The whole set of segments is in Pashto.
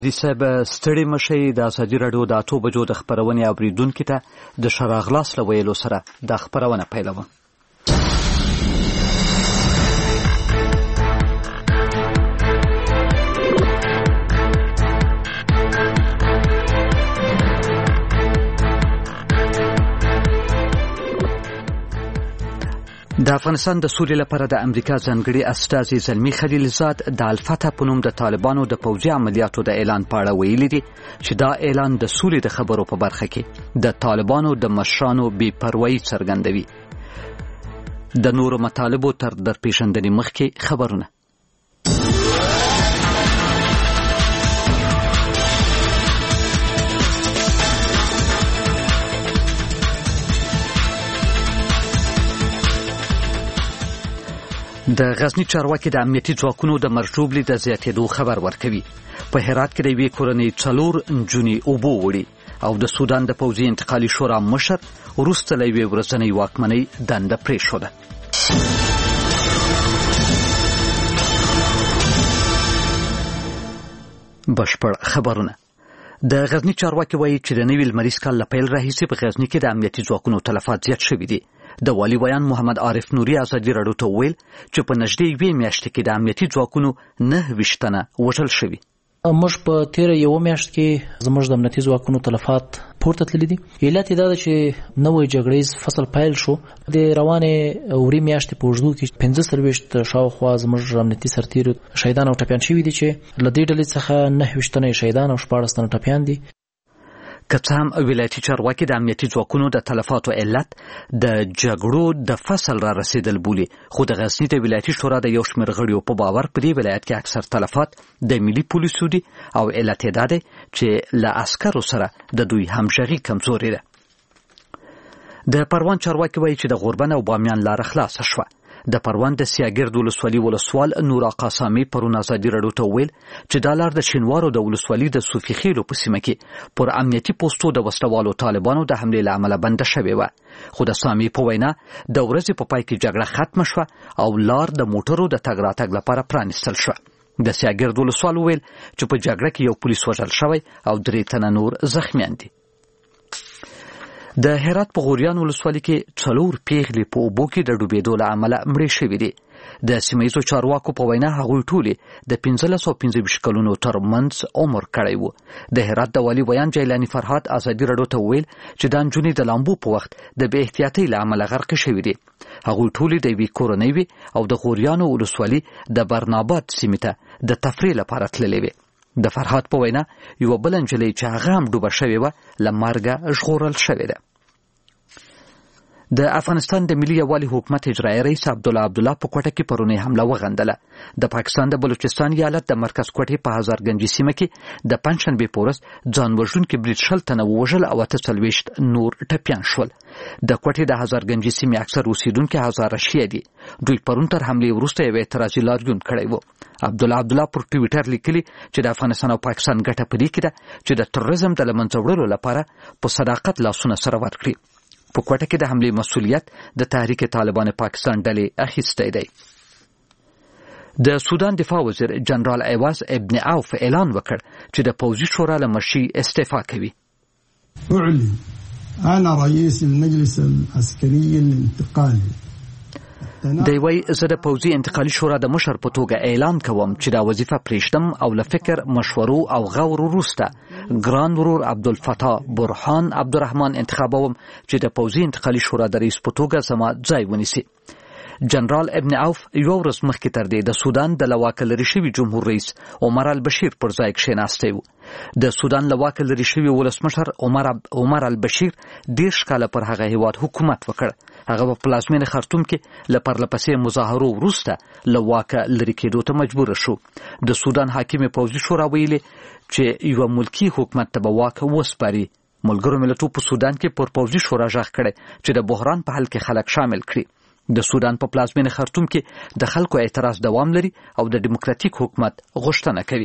صاحب ستړي مشي د ازادي راډیو د 8 بجو د خبرونې اوریدونکو ته د شراغلاس له ویلو سره د خبرونه پیلوم. د افغانستان د سولې لپاره د امریکا ځانګړي استازي زلمی خلیلزاد د الفتح په نوم د طالبانو د پوځي عملیاتو د اعلان په اړه ویلي دي چې دا اعلان د سولې د خبرو په برخه کې د طالبانو د مشرانو بې پروایي څرګندوي. د نورو مطالبو تر درپېژندنې مخکې خبرونه. د غزنی چارواکي د امنیتي ځواکونو د مرجوبلي د زیاتېدو خبر ورکوي. په هرات کې د یوې کورنۍ 4 نجونې اوبو وړي او د سودان د پوځي انتقالي شورا مشر وروسته له یوې ورځنۍ واکمنۍ دنده پرېښوده. بشپړ خبرونه. د غزنی چارواکي وایي چې د نوي لمریز کال له پیل راهیسې په غزنی کې د امنیتي ځواکونو تلفات زیات شوي دي. د والي ویان محمد عارف نوري ازادي راډیو ته ویل چې په نږدې 2 میاشتې کې د امنیتي ځواکونو 9 تنه وژل شوي. موږ په تیر یو میاشت کې زموږ د امنیتي ځواکونو تلفات پورته تللي دي. علت یې دا ده چې نوې جګړیز فصل پیل شو. د روانې اوري میاشتې په اوږدو کې 45 شاوخوا زموږ امنیتي سرتیرو شهیدان او ټپیان شوي دي چې له دې ډلې څخه 9 تنه شهیدان او 14 تنه ټپیان دي. که څه هم ولایتي چارواکي د امنیتي ځواکونو د تلفاتو علت د جګړو د فصل را رسیدل بولي، خو د غزنی د ولایتي شورا د یو شمېر غړیو په باور په دې ولایت کې اکثر تلفات د ملي پولیسو دي او علت یې دا دی چې له عسکرو سره د دوی همغږي کمزوري ده. د پروان چارواکي وایي چې د غوربن او بامیان لاره خلاصه شوه. د پروان د سیاګرد ولسوالي ولسوال نور آقا سامي پرون ازادي راډیو ته ویل چې دا لار د شینوارو د ولسوالي د صوفي خیلو په سیمه کې پر امنیتي پوسټو د وسلوالو طالبانو د حملې له امله بنده شوې وه، خو د سامي په وینا د ورځې په پای کې جګړه ختمه شوه او لار د موټرو د تګ راتګ لپاره پرانیستل شوه. د سیاګرد ولسوال ویل چې په جګړه کې یو پولیس وژل شوی او 3 تنه نور زخمیان دي. د هرات په غوریان ولسوالۍ کې 4 پیغلې په اوبو کې د ډوبېدو له امله مړې شوې دي. د سیمهییزو چارواکو په وینا هغوی ټولې د 15 او 25 کلونو ترمنځ عمر کړی و. د هرات د والي ویان جیلانی فرهاد ازادي راډیو ته ویل چې د نجونې د لامبو په وخت د بې احتیاطۍ له امله غرق شوې دي. هغوی ټولې د یوې کورنۍ وې او د غوریانو ولسوالۍ د برناباد سیمې ته د تفریح لپاره تللې وې. د فرهاد په وینا یو بل نجلۍ چې هغه هم ډوبه شوې وه له مرګه ژغورل شوې ده. د افغانستان د ملي یووالي حکومت اجرایي رئیس عبدالله عبدالله په کوټه کې پرونی حمله وغندله. د پاکستان د بلوچستان ایالت د مرکز کوټې په هزارګنجي سیمه کې د پنځشنبې په ورځ ځان وژونکي برید 60 تنه ووژل او 48 نور ټپیان شول. د کوټې د هزارګنجي سیمې اکثر اوسیدونکي هزاره شیعه دي. دوی پرون تر حملې وروسته یو اعتراضي لاریون کړی و. عبدالله عبدالله پر ټویټر لیکلي چې د افغانستان او پاکستان ګټه په دې کې ده چې د تروریزم د له منځه وړلو لپاره په صداقت لاسونه سره ورکړي. په کوټه کې د حملې مسؤلیت د تحریک طالبان پاکستان ډلې اخیستی دی. د سودان دفاع وزیر جنرال عوض ابن عوف اعلان وکړ چې د پوځي شورا له مشرۍ استعفا کوي. اعلن انا رئيس المجلس العسكري الانتقالي. دی وایي زه د پوځي انتقالي شورا د مشر په توګه اعلان کوم چې دا وظیفه پرېږدم او له فکر، مشورو او غور وروسته ګران ورور عبدالفتاح برهان عبدالرحمن انتخابوم چې د پوځي انتقالي شورا د رئیس په توګه زما ځای ونیسي. جنرال ابن عوف یو ورځ مخکې تر دې د سودان د له واکه لرې شوي جمهور رئیس عمر البشیر پر ځای کښېناستی و. د سودان له واکه لرې شوي ولسمشر عمر البشیر 10 کاله پر هغه هیواد حکومت وکړ. هغه په پلازمینه خرطوم کې له پرلپسې مظاهرو وروسته له واکه لرې کېدو ته مجبور شو. د سودان حاکم پوځي شورا ویلي چې یو ملکی حکومت ته به واک وسپاري. ملګرو ملتونو په سودان کې پر پوځي شورا غږ کړی چې د بحران په حل کې خلک شامل کړي. د سودان په پلازمینه خرطوم کې د خلکو اعتراض دوام لري او د ډیموکراتیک حکومت غوښتنه کوي.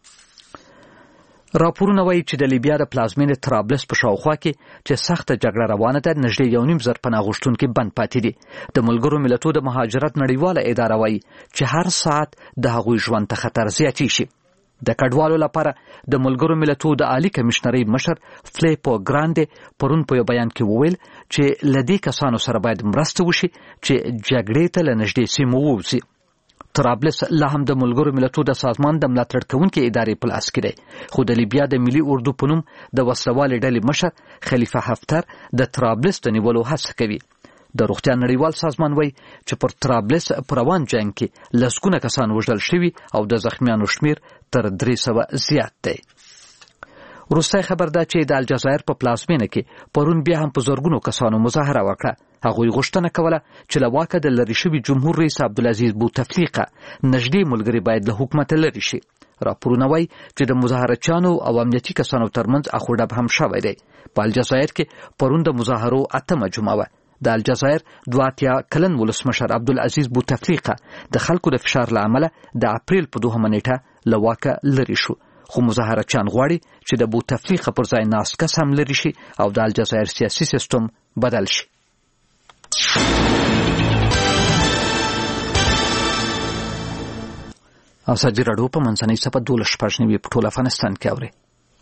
راپورونه وایي چې د لیبیا د پلازمینې طرابلس په شاوخوا کې چې سخته جګړه روانه ده نږدې 1.5 زره پناه غوښتونکي بند پاتې دي. د ملګرو ملتونو د مهاجرت نړیواله اداره وایي چې هر ساعت د هغوی ژوند ته خطر زیاتې شي. د کډوالو لپاره د ملګرو ملتونو د عالی کمشنرۍ مشر فلیپو ګراندې پرون په بیان کې وویل چې لدی کسانو سره باید مرسته وشي چې جګړې ته لنږدې سیمو ووځي. طرابلس لا هم د ملګرو ملتونو د سازمان د ملاتړ کوونکې ادارې په لاس کې دی، خو د لیبیا د ملي اردو په نوم د وسلوالې ډلې مشر خلیفه حفتر د طرابلس د نیولو هڅه کوي. د روغتیا نړیوال سازمان وایي چې پر طرابلس په روان جنگ کې لسګونه کسان وژل شوي او د زخمیانو شمیر تر 300 زیات دی. وروستی خبر دا چې د الجزایر په پلازمینه کې پرون بیا هم په زرګونو کسانو مظاهره وکړه. هغوی غوښتنه کوله چې له واکه د لرې شوي جمهور رئیس عبدالعزیز بوتفلیقه نږدې ملګري باید له حکومته لرې شي. راپورونه وایي چې د مظاهرچیانو او امنیتي کسانو ترمنځ اخوډب هم شوی دی. په الجزایر کې پرون د مظاهرو 8مه جمعه وه. د الجزایر 82 کلن ولسمشر عبدالعزیز بوتفلیقه د خلکو د فشار له امله د اپریل په 2 نیټه له واکه لرې شو، خو مظاهرچیان غواړي چې د بوتفلیقه پر ځای ناست کس هم لرې شي او د الجزایر سیاسي سیستم بدل شي. ازادي راډیو په منځنۍ سپه 12 په ټول افغانستان کې اوري.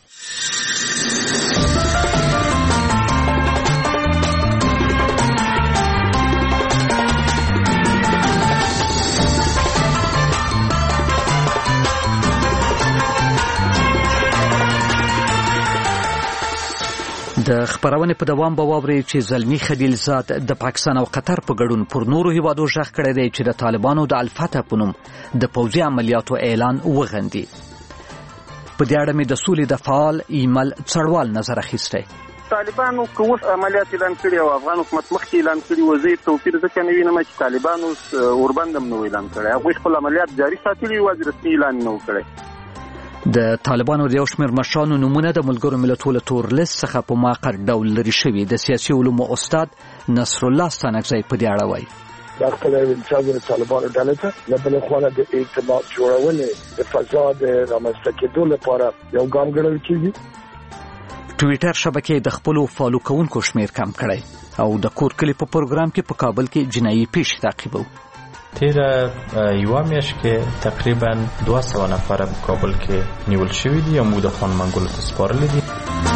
د خبرونې په دوام به واورئ چې زلمی خلیلزاد د پاکستان او قطر په ګډون پر نورو هیوادو غږ کړی دی چې د طالبانو د الفتح په نوم د پوځي عملیاتو اعلان وغندي. په دې اړه مې د سولې د فعال ایمل څړوال نظر اخیستی. طالبانو که اوس عملیات اعلان کړي او افغان حکومت مخکې اعلان کړي وو، زه توپیر ځکه نه وینم چې طالبانو اوربند هم نو اعلان کړی، هغوی خپل عملیات جاري ساتلي وو، رسمي اعلان نه و کړی. د طالبانو د یو شمېر مشرانو نومونه د ملګرو ملتونو له تور لیست څخه په مؤقت ډول لرې شوي. د سیاسي علومو استاد نصر الله ستانکزی په دې اړه وایي. دا خپله انتظار د طالبانو ډلې ته له بلې خوا د اعتماد جوړونې د فضا د رامنځته کېدو لپاره یو ګام ګڼل کېږي. ټویټر شبکې د خپلو فالو کوونکو شمیر کم کړی او د کور کلي په پروګرام کې په کابل کې جنایي پیښې تعقیبو. تیره یوه میاشت کې تقریبا 200 نفر په کابل کې نیول شوي دي او موږ د خان منګولو ته سپارلي دي.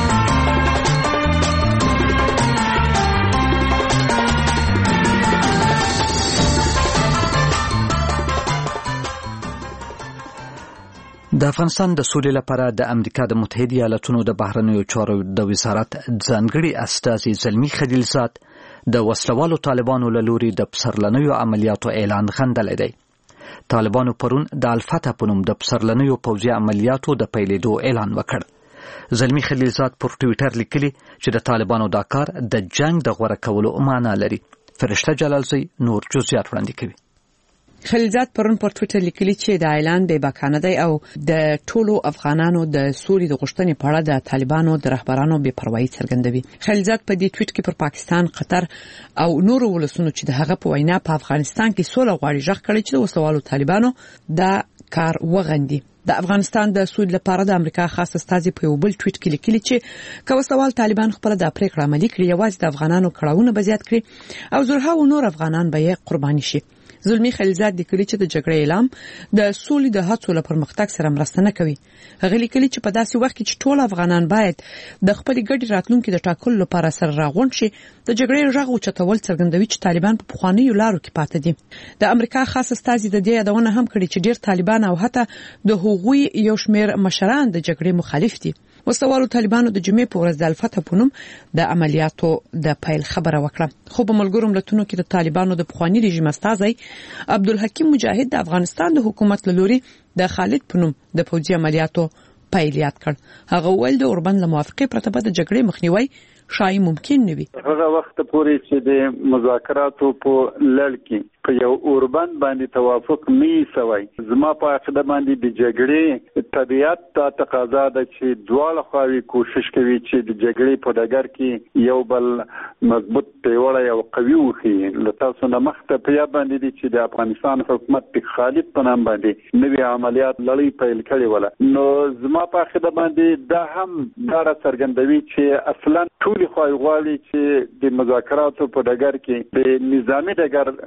د افغانستان د سولې لپاره د امریکا د متحده ایالاتونو د بهرنیو چارو د وزارت ځانګړي استازي زلمی خلیلزاد د وسلوالو طالبانو له لوري د پسرلنیو عملیاتو اعلان غندلی دی. طالبانو پرون د الفتح په نوم د پسرلنیو پوځي عملیاتو د پیلېدو اعلان وکړ. زلمی خلیلزاد پر ټویټر لیکلي چې د طالبانو دا کار د جنگ د غوره کولو معنا لري. فرشته جلالزی نور جزئیات وړاندې کوي. خلیلزاد پرون پر ټویټر لیکلي چې دا اعلان بې باکانه دی او د ټولو افغانانو د سولې د غوښتنې په اړه د طالبانو د رهبرانو بې پروايي څرګندوي. خلیلزاد په دې ټویټ کې پر پاکستان، قطر او نورو ولسونو چې د هغه په وینا په افغانستان کې سوله غواړي غږ کړی چې د وسلوالو طالبانو دا کار وغندي. د افغانستان د سولې لپاره د امریکا خاص استازي په یو بل ټویټ کې لیکلي چې که وسلوال طالبان خپل د پریکړه عملي کړي، یوازې د افغانانو کړهونه به زیات کړي او زرهاو نور افغانان به یې قرباني شي. زلمی خلیلزاد لیکلي چې د جګړې اعلان د سولې د هڅو لپاره پرمختګ سره مرسته نه کوي. هغه لیکلي چې په داسې وخت کې چې ټول افغانان باید د خپل ګډ راتلونکي د ټاکلو لپاره سره راغونډ شي، د جګړې غږ اوچتول څرګندوي چې طالبان په پخوانیو لارو کې پاتې دي. د امریکا خاص استازي د دې یادونه هم کړې چې ډېر طالبان او حتی د هغوی یو شمېر مشران د جګړې مخالف دي. وسلوالو طالبانو د جمعې په ورځ د الفتح په نوم د عملیاتو د پیل خبره وکړه، خو په ملګرو ملتونو کې د طالبانو د پخوانی رژیم استازی عبدالحکیم مجاهد د افغانستان د حکومت له لوري د خالد په نوم د پوځي عملیاتو پیل یاد کړ. هغه ویل د اوربند له موافقې پرته به د جګړې مخنیوی شای ممکن نه وي. هغه وخت پورې چې د مذاکراتو په لړ کې په یو اوربند باندې توافق نه سوی، زما په عقیده باندې د جګړې طبیعت ته تقاضا ده چې دواړه خواوې کوشش کوي چې د جګړې په ډګر کې یو بل مضبوط پیوړی او قوي وښیي. له تاسو نه مخته په یاد باندې دي چې د افغانستان حکومت د خالد په نام باندې نوي عملیات لړۍ پیل کړې وله، نو زما په عقیده باندې دا هم دا څرګندوي چې اصلا ټولې خواوې غواړي چې د مذاکراتو په ډګر کې د نظامي ډګر په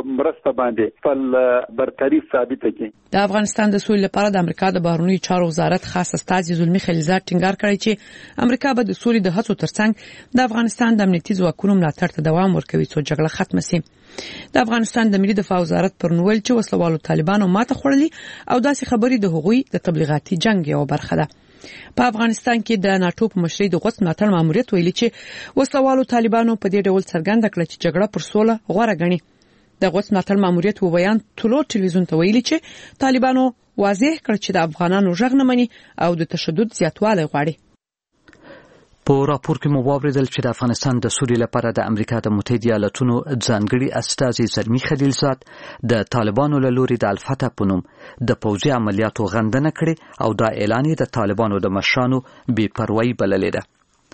مرسته باندې خپل برتري ثابت کړي. د افغانستان د سولې لپاره د امریکا د بهرنیو چارو وزارت خاص استازي زلمی خلیلزاد ټینګار کړی چې امریکا به د سولې د هڅو ترڅنګ د افغانستان د امنیتي ځواکونو ملاتړ ته دوام ورکوي څو جګړه ختمه شي. د افغانستان د ملي دفاع وزارت پر نوول چې وسلوالو طالبانو ماته خوړلې او داسې خبرې د هغوی د تبلیغاتي جنگ یو برخه ده. په افغانستان کې د ناتو په مشرۍ د غوڅ ملاتړ ماموریت ویلي چې وسلوالو طالبانو په دې ډول څرګنده کړه چې جګړه پر سوله غوړه غني. د غوڅ ملاتړ ماموریت و بیان ټولو ټلویزیون ته ویلي چې طالبانو واضح کړ چې د افغانانو ژغ نه مني او د تشدد زیاتوالی غواړي. په راپور کې مو واوریدل چې د افغانستان د سولې لپاره د امریکا د متحده ایالاتونو ځانګړي استازي زلمی خلیلزاد د طالبانو له لوري د الفتح په نوم د پوځي عملیاتو غندنه کړې او دا اعلان د طالبانو د مشرانو بې پروايي بللې ده.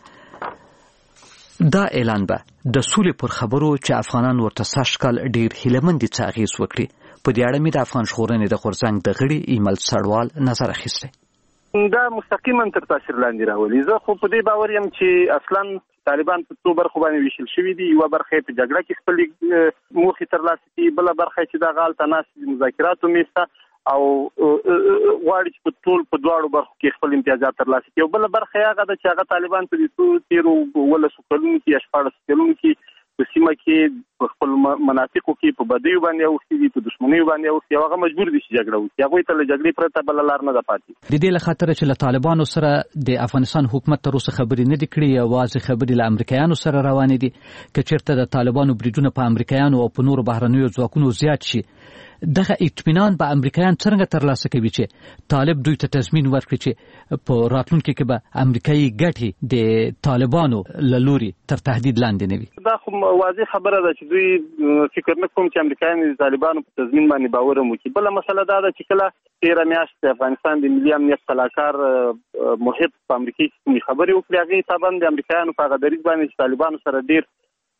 دا اعلان به د سولې پر خبرو چې افغانان ورته سږکال ډیر هیلهمند دي څه اغېز وکړي. په دې اړه مې د افغان ژغورنې د غورځنګ د غړي ایمل سړوال نظر اخیستی. دا مستقیما تر تاثیر لاندې راولي. زه خو په دې باور یم چې اصلا طالبان په څو برخو باندې ویشل شوي دي. یو برخه په جګړه کې خپل موخې ترلاسه کړي، بل برخه چې د غال تناسب مذاکراتو میسته او غواړي چې په ټول په دواړو برخو کې خپل امتیازات ترلاسه کړي. بل برخه هغه د چې هغه طالبان په دې تیرو ولسو کلونو کې یا 14 کلونو کې په سیمه کې خپل مناطقو کې په بدیو باندې اوسېږي، په دښمنیو باندې اوسېږي، هغه مجبور دي چې جګړه وکړي. هغوی ته له جګړې پرته بله لار نه ده پاتې. د دې له خاطره چې له طالبانو سره د افغانستان حکومت تر اوسه خبرې نه دي کړې، یوازې خبرې له امریکایانو سره روانې دي. که چېرته د طالبانو بریدونه په امریکایانو او په نورو بهرنیو ځواکونو زیات شي، دغه اطمینان به امریکایان څنګه ترلاسه کوي چې طالب دوی ته تضمین ورکړي چې په راتلونکي کې به امریکایي ګټې د طالبانو له لوري تر تهدید لاندې نه وي. دا خو واضح خبره ده چې دوی فکر نه کوم چې امریکایان د طالبانو په تضمین باندې باور وکړي. بله مسله دا ده چې کله 13 میاشت د افغانستان د ملي امنیت سلاکار محب په امریکا کې کومې خبرې وکړي، هغې طبعا د امریکایانو په هغه دریځ باندې چې طالبانو سره ډېر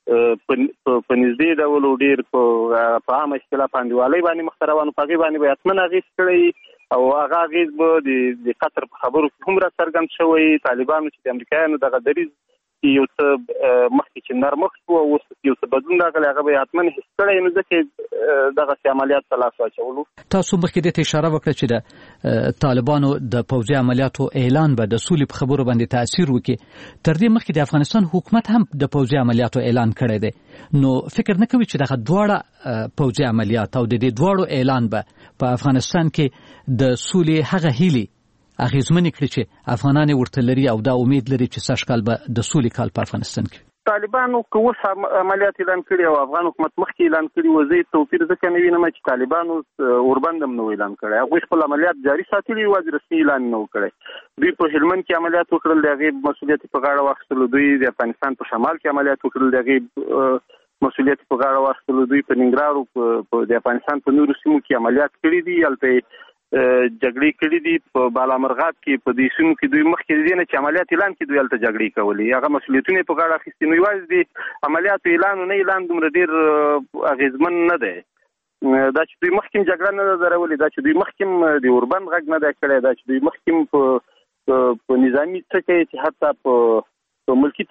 په نږدې ډول او ډېر په عامه اصطلاح په انډیوالۍ باندې مخته روان، په هغې باندې به حتما اغېز کړی او هغه اغېز به د قطر په خبرو کې هم راڅرګند شوی. طالبانو چې د امریکایانو دغه دریځ یو څه مخکې چې نرمښت شو او اوس یو څه بدلون راغلی، هغه به یې حتما حس کړی، نو ځکه دغسې عملیات ته لاس واچولو. تاسو مخکې دې ته اشاره وکړه چې د طالبانو د پوځي عملیاتو اعلان به د سولې په خبرو باندې تاثیر وکړي. تر دې مخکې د افغانستان حکومت هم د پوځي عملیاتو اعلان کړی دی. نو فکر نه کوي چې دغه دواړه پوځي عملیات او د دې دواړو اعلان به په افغانستان کې د سولې هغه هیلې اغیزمنې کړي چې افغانان ورته لري او دا امید لري چې سږکال به د سولې کال په افغانستان کې طالبانو که اوس عملیات اعلان کړي او افغان حکومت مخکې اعلان کړي و، زه توپیر ځکه نه وینم چې طالبانو اوربند هم نه اعلان کړی. هغوی خپل عملیات جاري ساتلي، یوازې رسمي اعلان نه و کړی. دوی په هلمند کې عملیات وکړل، د هغې مسؤلیت په غاړه واخیستلو. دوی د افغانستان په شمال کې عملیات وکړل، د هغې مسؤلیت په غاړه واخیستلو. دوی په ننګرهار د افغانستان په نورو سیمو کې عملیات کړي دي، هلته جګړې کړي دي. په بالامرغاب کې په دې سیمو کې دوی مخکې دې نه چې عملیات اعلان کړي، دوی هلته جګړې کولې، هغه مسؤلیتونه په غاړه اخیستي. نو یوازې د عملیاتو اعلان او نه اعلان دومره ډېر اغېزمن نه دی. دا چې دوی مخکې جګړه نه ده درولې، دا چې دوی مخکې د اوربند غږ نه دی کړی، دا چې دوی مخکې په نظامي څه کوي چې حتی په ملکي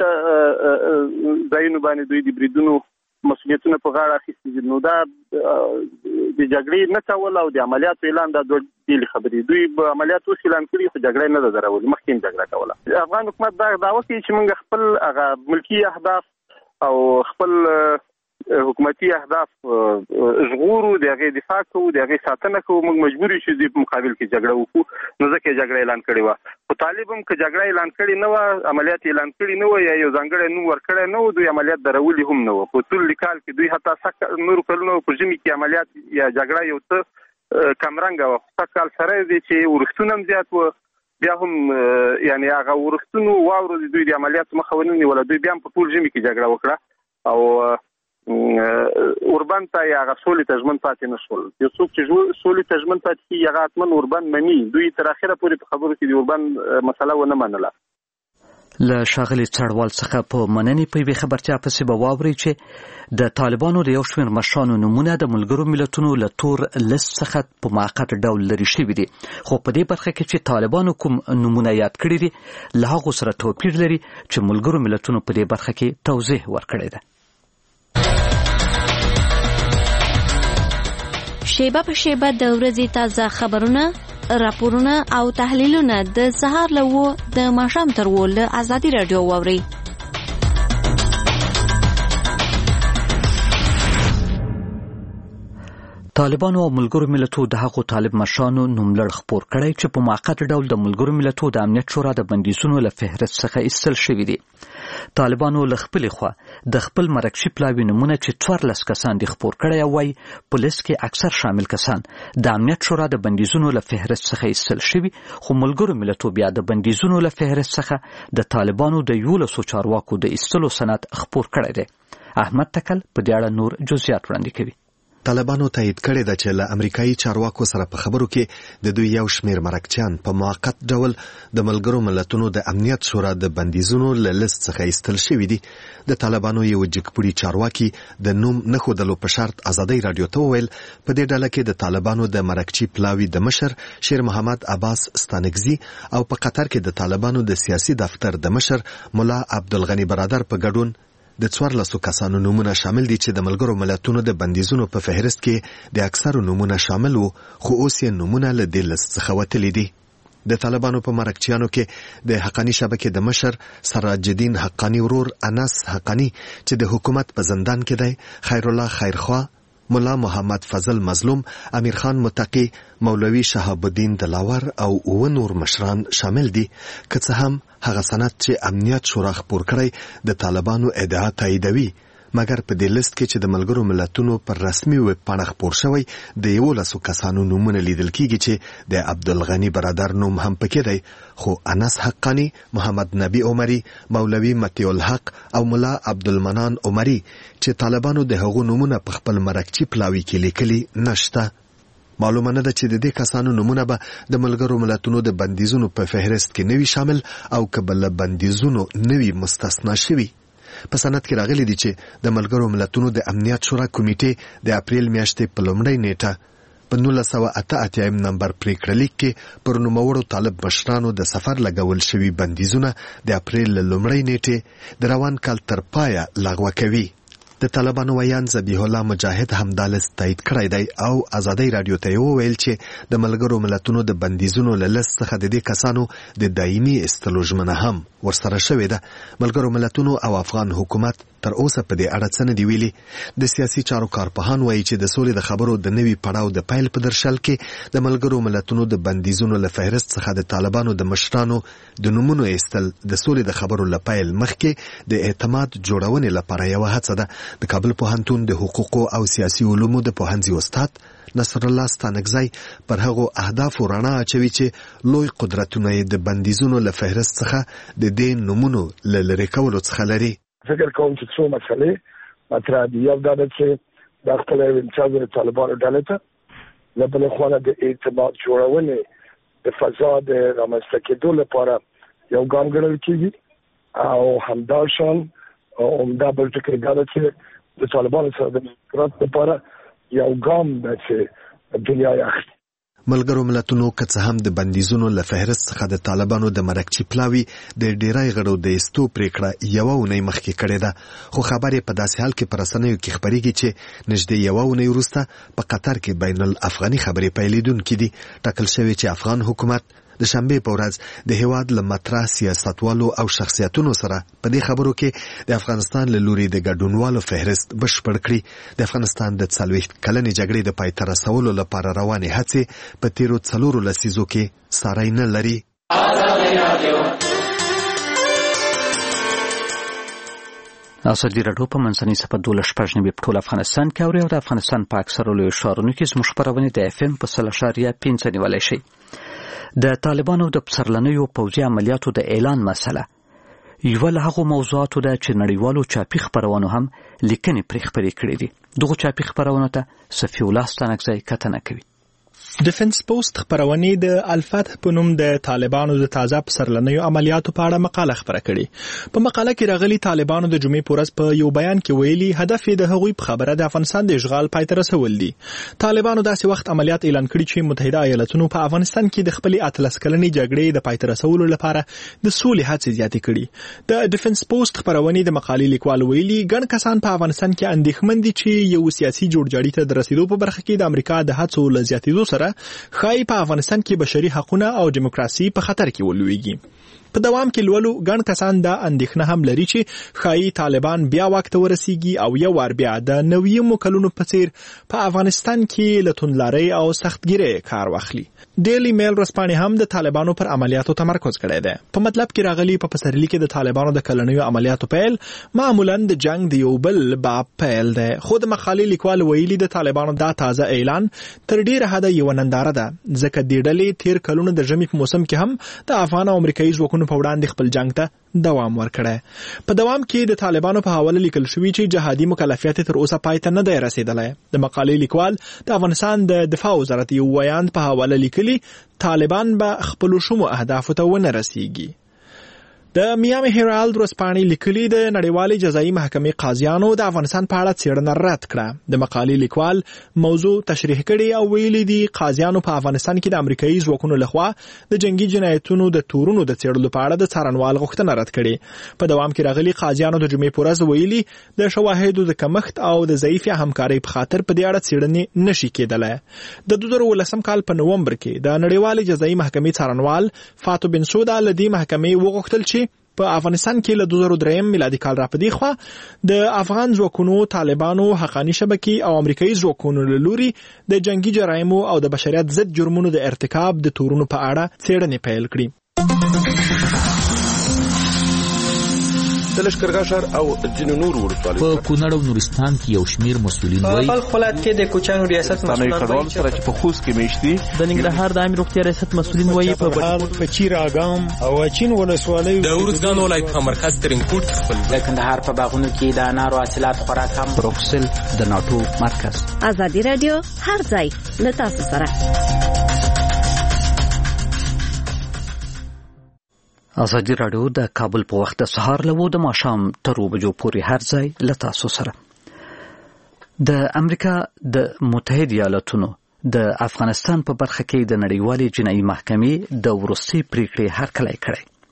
ځایونو باندې دوی د بریدونو مسؤلیتونه په غاړه اخیستي دي. نو دا د جګړې نه کول او د عملیاتو اعلان دا دوه بېلې خبرې. دوی به عملیات اوس اعلان کړي خو جګړه نه ده درولې، مخکې هم جګړه کوله. افغان حکومت دا دعوه کوي چې موږ خپل هغه ملکي اهداف او خپل حکومتي اهداف ژغورو، د هغې دفاع کوو، د هغې ساتنه کوو. موږ مجبور یو چې دوی په مقابل کې جګړه وکړو، نو ځکه یې جګړه اعلان کړې وه. خو طالب هم که جګړه اعلان کړې نه وه، عملیات اعلان کړي نه وه یا یو ځانګړی نوم ورکړی نه و، دوی عملیات درولي هم نه وه. په ټول کال کې دوی حتی نورو کلونو په ژمي کې عملیات یا جګړه یو څه کمرنګه وه. خو سږ کال سره دی چې ورښتونه هم زیات وه، بیا هم یعنې هغه ورښتونو واورو دوی د عملیاتو مخه ونه نیوله. دوی بیا هم په ټول ژمي کې جګړه وکړه او اوربند ته یا هغه سولې ته ژمن پاتې نه شول. یو څوک چې سولې ته ژمن پاتې کېږي هغه حتما اوربند مني. دوی تر اخره پورې په خبرو کې د اوربند مسله ونه منله. له ښاغلي څړوال څخه په مننې په یوې خبرتیا پسې به واورئ چې د طالبانو د یو شمېر مشرانو نومونه د ملګرو ملتونو له تور لیست څخه په موقت ډول لرې شوي دي، خو په دې برخه کې چې طالبانو کوم نومونه یاد کړي دي له هغو سره توپیر لري چې ملګرو ملتونو په دې برخه کې توضیح ورکړې ده. شیبه په شیبه د ورځې تازه خبرونه، راپورونه او تحلیلونه د سهار له 9 د ماښام تر 10 له ازادي رادیو واورئ. طالبانو او ملګرو ملتونو د هغو طالب مشرانو نوملړ خپور کړی چې په موقت ډول د ملګرو ملتونو د امنیت شورا د بندیزونو له فهرست څخه ایستل شوي دي. طالبانو له خپلې خوا د خپل مرکشي پلاوي نمونه چې 14 کسان دي خپور کړی او وايي په لیست کې اکثر شامل کسان د امنیت شورا د بندیزونو له فهرست څخه ایستل شوي، خو ملګرو ملتونو بیا د بندیزونو له فهرست څخه د طالبانو د 11 چارواکو د ایستلو سند خپور کړی دی. احمد تکل په دې اړه نور جزئیات وړاندې کوي. طالبانو تایید کړی ده چې له امریکایي چارواکو سره په خبرو کې د دوی یو شمیر مرکچیان په موقت ډول د ملګرو ملتونو د امنیت شورا د بندیزونو له لیست څخه ایستل شوي دي. د طالبانو یو جګپوړي چارواکي د نوم نه ښودلو په شرط ازادي رادیو ته وویل په دې ډله کې د طالبانو د مرکچي پلاوي د مشر شیر محمد عباس ستانکزي او په قطر کې د طالبانو د سیاسي دفتر د مشر مولا عبدالغنی برادر په ګډون د 14 کسانو نومونه شامل دي چې د ملګرو ملتونو د بندیزونو په فهرست کې د اکثرو نومونه شامل وو، خو اوس یې نومونه له دې لیست څخه وتلي دي. د طالبانو په مرکچیانو کې د حقانی شبکې د مشر سراج الدین حقانی ورور انس حقانی چې د حکومت په زندان کې دی، خیر الله خیرخوا، مولا محمد فضل مظلوم، امیر خان متقی، مولوی شهاب الدین دلاور او نور مشران شامل دي. که څه هم هغه سند چې امنیت شورا خپور کړی د طالبانو ادعا تاییدوي، مګر په دې لیست کې چې د ملګرو ملتونو پر رسمي ویب پاڼه خپور شوی د 11 کسانو نومونه لیدل کیږي چې د عبدالغنی برادر نوم هم پکې دی، خو انس حقانی، محمد نبی عمری، مولوی مطیع الحق او مولا عبدالمنان عمری چې طالبانو د هغو نومونه په خپل مرکچي پلاوي کې لیکلي نشته. معلومه نه ده چې د دې کسانو نومونه به د ملګرو ملتونو د بندیزونو په فهرست کې نوي شامل او که به له بندیزونو نوي مستثنا شوي. په سند کې راغلي دي چې د ملګرو ملتونو د امنیت شورا کمیټې د اپریل میاشتې په لومړۍ نیټه په 1988 نمبر پریکړه لیک کې پر نوموړو طالب مشرانو د سفر لګول شوي بندیزونه د اپریل لومړۍ نیټه د روان کال تر پایه لغوه کوي. د طالبانو ویان ذبیح الله مجاهد هم دا لیست تایید کړی دی او ازادي رادیو ته وویل چې د ملګرو ملتونو د بندیزونو له لیست څخه د دې کسانو د دایمي استلو ژمنه هم ورسره شوې ده. ملګرو ملتونو او افغان حکومت تر اوسه په دې اړه څه نه دی ویلي. د سیاسي چارو کارپوهان وایي چې د سولې د خبرو د نوي پړاو د پیل په درشل کې د ملګرو ملتونو د بندیزونو له فهرست څخه د طالبانو د مشرانو د نومونو ایستل د سولې د خبرو له پیل مخکې د اعتماد جوړونې لپاره یو هڅه ده. د کابل پوهنتون د حقوقو او سیاسي علومو د پوهنځي استاد نصر الله ستانکزی پر هغو اهدافو رڼا اچوي چې لوی قدرتونه د بندیزونو له فهرست څخه د دې نومونو له لرې کولو څخه لري. فکر کوم چې څو مسلې مطرح دي. یو دا ده چې د خپل انتخاب د طالبانو ډلې ته له بلې خوا د اعتماد جوړونې د فضا د رامنځته کېدو لپاره یو ګام ګڼل کېږي او همداشان عمده بل فکر دا ده چې د طالبانو سره د مذاکرات لپاره یو ګام ده چې دنیا یې اخلي. ملګرو ملتونو که څه هم د بندیزونو له فهرست څخه د طالبانو د مرکچي پلاوي د ډیری غړو د ایستو پریکړه یوه اونۍ مخکې کړې ده، خو خبرې په داسې حال کې په رسنیو کې خپریږي چې نږدې یوه اونۍ وروسته په قطر کې بین الافغاني خبرې پیلېدونکې دي. ټاکل شوی چې افغان حکومت د شنبې په ورځ د هیواد له مطرح سیاستوالو او شخصیتونو سره په دې خبرو کې د افغانستان له لوري د ګډونوالو فهرست بشپړ کړي. د افغانستان د 40 کلنې جګړې د پای ته رسولو لپاره روانې هڅې په تیرو 4 لسیزو کې ساری نه لري. ازادي راډیو په منځنۍ صفحه 12 په ټول افغانستان کې اوري او د افغانستان په اکثرو لویو ښارونو کې زموږ خپرونې د اف ام په 0.5 نیولای شي. د طالبانو د پسرلنیو پوځي عملیاتو د اعلان مسله یو له هغو موضوعاتو ده چې نړیوالو چاپي خپرونو هم لیکنې پرې خپرې کړې دي. دغه چاپي خپرونو ته صفي الله ستانکزی کتنه کوي. ډیفنس پوسټ خبرونه د الفتح په نوم د طالبانو د تازه پسرلنیو عملیاتو په اړه مقاله خبره کړې. په مقاله کې راغلي طالبانو د جمعې پورز په یو بیان کې ویلي هدف د هغوی په خبره د افغانستان د اشغال پای ته رسول دي. طالبانو داسې وخت عملیات اعلان کړي چې متحده ایالاتونو په افغانستان کې د خپل 18 کلنې جګړې د پای ته رسولو لپاره د سولې هڅې زیاتې کړي. د ډیفنس پوسټ خبرونه د مقالې لیکوال ویلي ګڼ کسان په افغانستان کې اندېښمن دي چې یو سیاسي جوړجاړي ته د رسیدو په برخه کې د امریکا د هڅو له زیاتېدو سره خای په افغانستان کې بشري حقوقونه او دیموکراسي په خطر کې ولويږي. په دوام کې لولو ګڼ کسان دا اندېښنه هم لري چې خای طالبان بیا وخت ورسیږي او یو ور بیا د نوې مکلونو په څیر په افغانستان کې لټونلاري او سختګیري کار واخلي. ډیلی میل رسپانې هم د طالبانو پر عملیاتو تمرکز کړی دی. په مطلب کې راغلي په پسرلي کې د طالبانو د کلنیو عملیاتو پیل معمولا د جنگ د یو بل باب پیل دی. خو د مقالې لیکوال ویلي د طالبانو دا تازه اعلان تر ډیره حده یو ننداره ده ځکه د ډلې تیر کلونه د ژمي په موسم کې هم د افغان او امریکایي ځواکونو په وړاندې خپل جنگ ته دوام ورکړی. په دوام کې د طالبانو په حواله لیکل شوی چې جهادي مکلفیت تر اوسه پای ته نه دی رسیدلی. د مقالې لیکوال د افغانستان د دفاع وزارت یو ویاند په حواله لیکلي طالبان به خپل شومو اهدافو ته ونه رسیږي. د میامي هیرالد ورځپاڼې لیکلي د نړیوالې جزایي محکمې قاضیانو د افغانستان په اړه څېړنه رد کړه. د مقالې لیکوال موضوع تشریح کړي او ویلي دي قاضیانو په افغانستان کې د امریکایي ځواکونو لخوا د جنگي جنایتونو د تورونو د څېړلو په اړه د څارنوال غوښتنه رد کړي. په دوام کې راغلي قاضیانو د جمعې په ورځ ویلي د شواهدو د کمښت او د ضعیف همکارۍ په خاطر په دې اړه څېړنې نشي کېدلی. د 2019 کال په نومبر کې د نړیوالې جزایي محکمې څارنوال فاتو بنسودا له دې محکمې وغوښتل چې په افغانستان کې له 2003 میلادي کال راپدې خوا د افغان ځواکونو طالبانو حقانی شبکې او امریکایي ځواکونو له لوري د جنگي جرایمو او د بشریت ضد جرمونو د ارتکاب د تورونو په اړه څېړنې پیل کړي. د لشکرګاه او ځینو نورو ولسوالیو په کونړ او نورستان کې یو شمیر مسؤلین وایي په خپلات کې د کوچانو ریاست مسؤلین وایي چې په خوست کې میشتي د ننګرهار د عامه روغتیا ریاست مسؤلین وایي په چیراګام او چین ولسوالیو د ورزګان ولایت په مرکز ترینکوټ خپل د کندهار په باغونو کې د انارو حاصلات خوراک هم بروکسل د ناتو مرکز. ازادي رادیو هر ځای له تاسو سره. ازادي رادیو د کابل په وخت د سهار له 9 د ماښام تر 2 بجو پورې هر ځای له تاسو سره. د امریکا د متحده ایالاتونو د افغانستان په برخه کې د نړیوالې جنایي محکمې د وروستي پریکړې هرکلی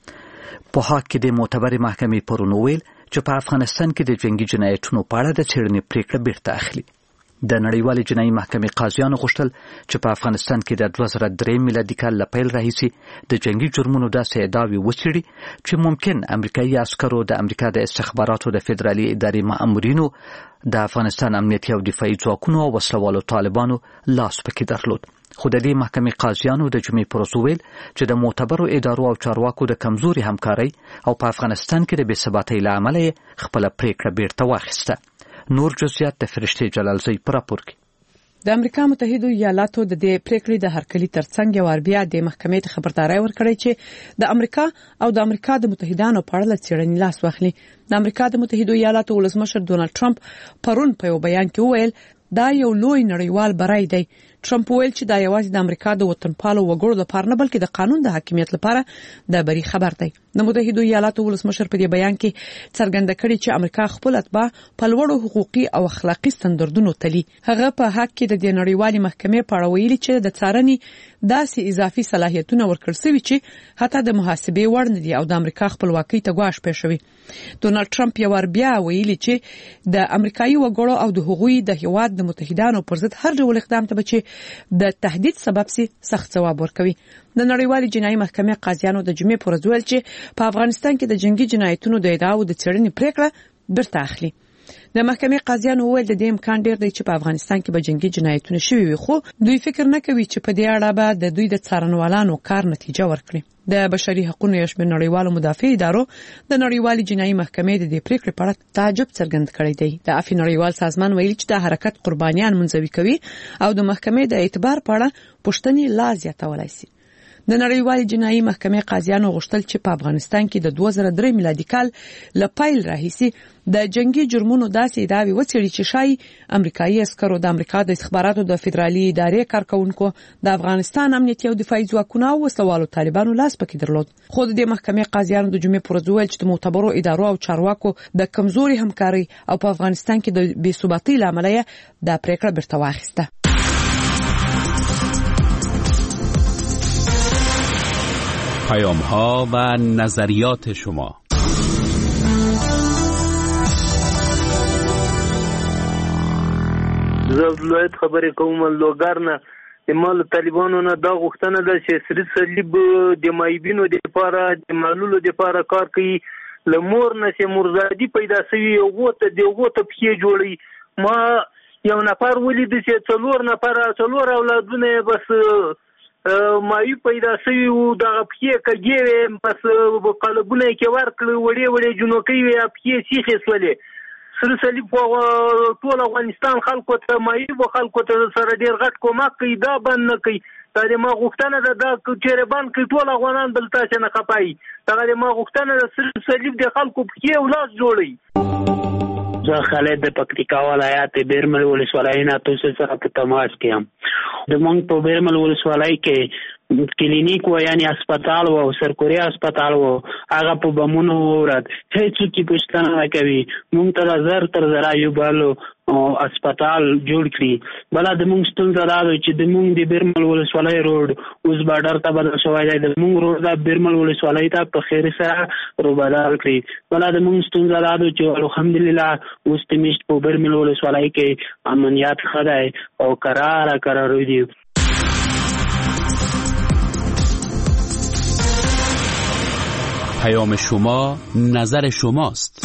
کړی. په حق کې د معتبرې محکمې پرون ویل چې په افغانستان کې د جنگي جنایتونو په اړه د څېړنې پریکړه بیرته اخلي. د نړیوالې جنایي محکمې قاضیانو غوښتل چې په افغانستان کې د 2003 میلادي کال له پیل راهیسې د جنگي جرمونو داسې ادعاوې وڅېړي چې ممکن امریکایي عسکرو د امریکا د استخباراتو د فدرالي ادارې مامورینو د افغانستان امنیتي او دفاعي ځواکونو او وسلوالو طالبانو لاس پکې درلود. خو د دې محکمې قاضیانو د جمعې پر ورځ ویل چې د معتبرو ادارو او چارواکو د کمزوري همکارۍ او په افغانستان کې د بې ثباتۍ له امله یې خپله پریکړه بیرته واخیسته. نور جزئیات د فرشتې جلالزی پر راپور کې. د امریکا متحده ایالاتو د دې پریکړې د هرکلي ترڅنګ یو بیا د محکمې ته خبرداري ورکړې چې د امریکا او د امریکا د متحدانو په اړه څېړنې لاس واخلي. د امریکا د متحده ایالاتو ولسمشر ډونالد ټرمپ پرون په یو بیان کې وویل دا یو لوی نړیوال برای دی. ټرمپ ویل چې دا یوازې د امریکا د وطنپالو وګړو لپاره نه بلکې د قانون د حاکمیت لپاره د بری خبر دی. د متحده ایالاتو ولسمشر په دې بیان کې څرګنده کړې چې امریکا خپل اتباع په لوړو حقوقي او اخلاقی ستاندردونو تلي. هغه په حق کې د نړیوالې محکمې په اړه ویلي چې د څارنې داسې اضافي صلاحیتونه ورکړل شوي چې حتی د محاسبې وړ نه دي او د امریکا خپلواکۍ ته ګواښ پېښوي. ډونالد ټرمپ یو بیا ویلي چې د امریکایي وګړو او د هغوی د هیواد د متحدانو پر ضد هر ډول اقدام ته چې د تهدید سبب سي سخت ځواب ورکوي. د نړیوالې جنایي محکمې قاضیانو د جمعې پر ورځ ویل چې په افغانستان کې د جنگي جنایتونو د ادعاو د څېړنې پریکړه بیرته اخلي. د محکمې قاضیانو ویل د دې امکان ډیر دی چې په افغانستان کې به جنگي جنایتونه شوي وي، خو دوی فکر نه کوي چې په دې اړه به د دوی د څارنوالانو کار نتیجه ورکړي. د بشري حقوقو یو شمېر نړیوالو مدافع ادارو د نړیوالې جنایي محکمې د دې پریکړې په اړه تعجب څرګند کړی دی. د عفوي نړیوال سازمان ویلي چې د حرکت قربانیان منځوي کوي او د محکمې د اعتبار په اړه پوښتنې لا زیاتولای شي. د نړیوال جنایي محکمې قاضیانو غوښتل چې په افغانستان کې د 2003 میلادي کال له پیل راهیسي د جنگي جرمونو داسې ادعاوې وڅېړي چې شایي امریکایي عسکرو د امریکا د استخباراتو د فدرالي ادارې کارکونکو د افغانستان امنیتي او دفاعي ځواکونو او وسلوالو طالبانو لاس پکې درلود. خو د دې محکمې قاضیانو د جمعې پر ورځ وویل چې د معتبرو ادارو او چارواکو د کمزوري همکاري او په افغانستان کې د بې ثباتۍ له امله د پریکړه بیرته واخیسته. پیام‌ها و نظریات شما. زولایت خبرې کوم لوګارنه مال طالبانو نه دا غوښتنه ده چې سری صلیب د مایبینو د لپاره د معلولو د لپاره کار کوي. لمور نشه مرزادي پیدا شوی او غوته د غوته پخې جوړي. ما یو نفر ولید چې څلور اولادونه بس مایو پیدا شوی او د پخې کګي بس قلبونه کې ورکړ وړي جنوکي وي پخې سیخه سولې. سره صلیب ټول افغانستان خلکو ته مایو خلکو ته سره ډیر غټ کومک کوي. دا بند نه کوي. دا ما غوښتنه ده دا چې بند کوي ټول افغانان دلته چې نه خپای. دا ما غوښتنه ده سره صلیب د خلکو په ولاس جوړي. زه خالد د پکتیکا ولایت بیرمل ولسوالۍ نه تاسو سره په تماس کې یم. د مونږ په بیرمل ولسوالۍ کې کلینیک و یعنی هسپتال و سرکوري هسپتال و هغه په بمونو ورات هیڅ کی پښتنه نه کوي. مونږ ته زر تر زرا یو بالو هسپتال جوړ کړی. بل د مونږ ستونزه دا ده چې د مونږ د بیرمل ولسوالۍ روډ اوس بارډر ته بدل شوی دی. د مونږ روډ د بیرمل ولسوالۍ ته په خیر سره روبدل کړی. بل د مونږ ستونزه دا ده چې الحمدلله اوس د میشت په بیرمل ولسوالۍ کې امنیت خدای او قرار دی. پیام شما نظر شماست.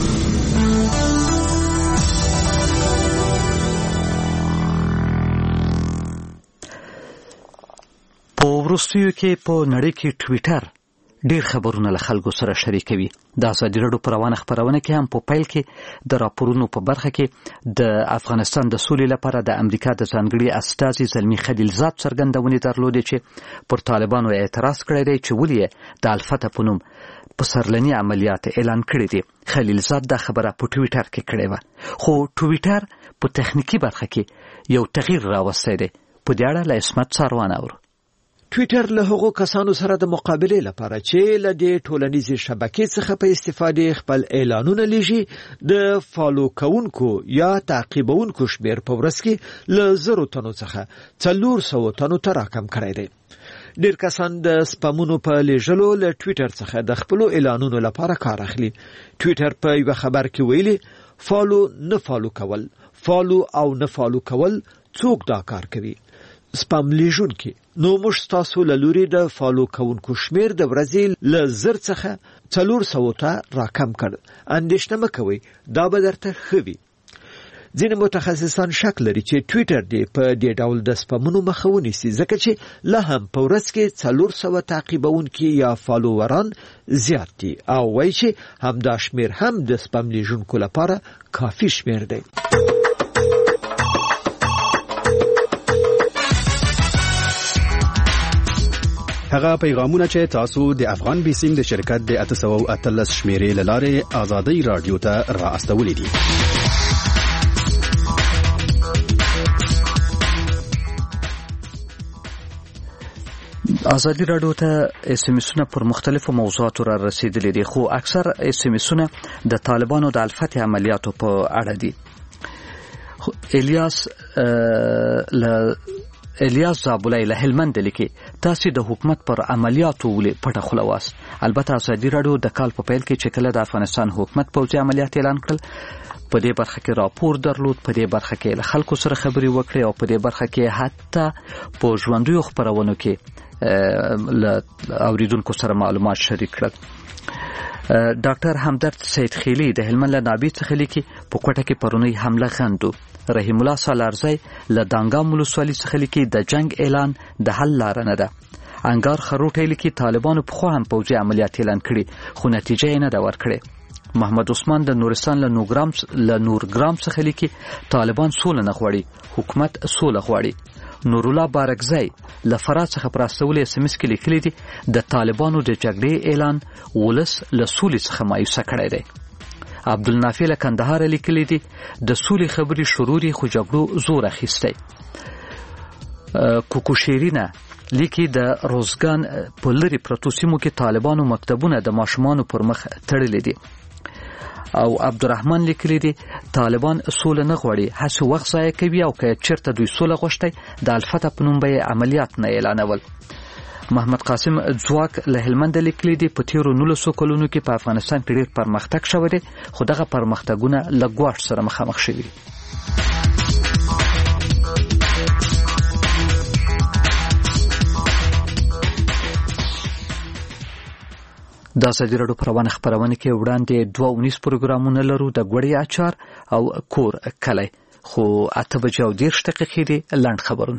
په وروستیو کې په نړۍ کې ټویټر ډیر خبرونه له خلکو سره شریکوي. د ازادي راډیو په روانه خبرونه کې هم په پیل کې د راپورونو په برخه کې د افغانستان د سولې لپاره د امریکا د ځانګړي استازي زلمی خلیلزاد څرګندونې درلودې چې پر طالبانو اعتراض کړی دی چې ولې د الفتح په نوم په سرلني عملیات اعلان کړی دي. خلیلزاد دا خبره په ټویټر کې کړې وه، خو ټویټر په تخنیکی برخه کې یو تغییر راوستی دی. په دې اړه له عصمت ساروان اورو. ټویټر له هغو کسانو سره د مقابله لپاره چې له دې ټولنیزې شبکې څخه په استفادې خپل اعلانونه لېږي د فالو کوونکو یا تعقیبونکو شمیر په ورځ کې له 0 تنو څخه 400 تنو ته راکم کړی دی. ډیر کسان د سپامونو په لېږلو له ټویټر څخه د خپل اعلانونو لپاره کار اخلي. ټویټر په یو خبر کې ویلي فالو نه فالو کول، فالو او نه فالو کول څوک دا کار کوي. سپام لیژونکي نو موږ تاسو له لوري د فالو کوونکو شمیر د ورځې له 0 څخه 400 ته راکم کړ. اندېښنه مه کوئ، دا به درته ښه وي. ځینې متخصصان شک لري چې ټویټر دې په دې ډول د سپامونو مخه ونیسي، ځکه چې لا هم په ورځ کې 400 تعقیبونکي یا فالووران زیات دي او وایي چې همدا شمیر هم د سپام لیژونکو لپاره کافي شمیر دی. هغه پیغامونه چې تاسو د افغان بیسیم د شرکت د 813 شمیرې لاره آزادۍ رادیو ته را استولې دي. آزادي رادیو ته اس ام اسونه پر مختلفو موضوعاتو را رسیدلي دي، خو اکثر اس ام اسونه د طالبانو د الفتح عملیاتو په اړه دي. الیاس زابولای له هلمند لیکي تاسو د حکومت پر عملیاتو ولې پټه خوله واست. البته آزادي رادیو د کال په پیل کې چې کله د افغانستان حکومت پوځي عملیات اعلان کړل په دې برخه کې راپور درلود، په دې برخه کې له خلکو سره خبري وکړي او په دې برخه کې حتی په ژوندوي خبرونو کې له اوریدونکو سره معلومات شریک کړل. ډاکټر همدرد سید خیلی د هلمند له نابي څخه لیکي په کوټه کې پرونی حمله غندو. رحیم الله سالارزی له دانګام ولسوالۍ څخه لیکي د جنگ اعلان د حل لار نه ده. انګار خروټی لیکي طالبانو په خو هم پوځي عملیات اعلان کړي خو نتیجه یې نه ده ورکړې. محمد عثمان د نورستان له نورګرام څخه لیکي طالبان سوله نه غواړي، حکومت سوله غواړي. نور الله بارکزی له فراه څخه پر استول اس ام اس کې لیکلي دي د طالبانو د جګړې اعلان ولس له سولې څخه مایوسه کړی دی. عبدالنافع له کندهار لیکلي دي د سولې خبرې شروع خو جګړو زور اخیستی. کوکوشیرینا لیکي د روزګان په لري پروتو سیمو کې طالبانو مکتبونه د ماشومانو پر مخ تړلي دي. او عبدالرحمن لیکلی دی طالبان سوله نه غواړي، هڅه وخت ضایع کوي او که چیرته دوی سوله غوښتي د الفتح په نوم به عملیات نه اعلانول. محمد قاسم ځواک له هلمند لیکلی دی په تیرو 19 کلونو کې په افغانستان کې ډېر پرمختګ شوی دی، خو دغه پرمختګونه له ګواښ سره مخامخ شوي. د ازادي راډیو پروانه خبرونه کې وړاندې 2:19 پروګرامونه لرو د غوړی اچار او کور کلی، خو 8:10 دقیقې دی لاند خبرونه.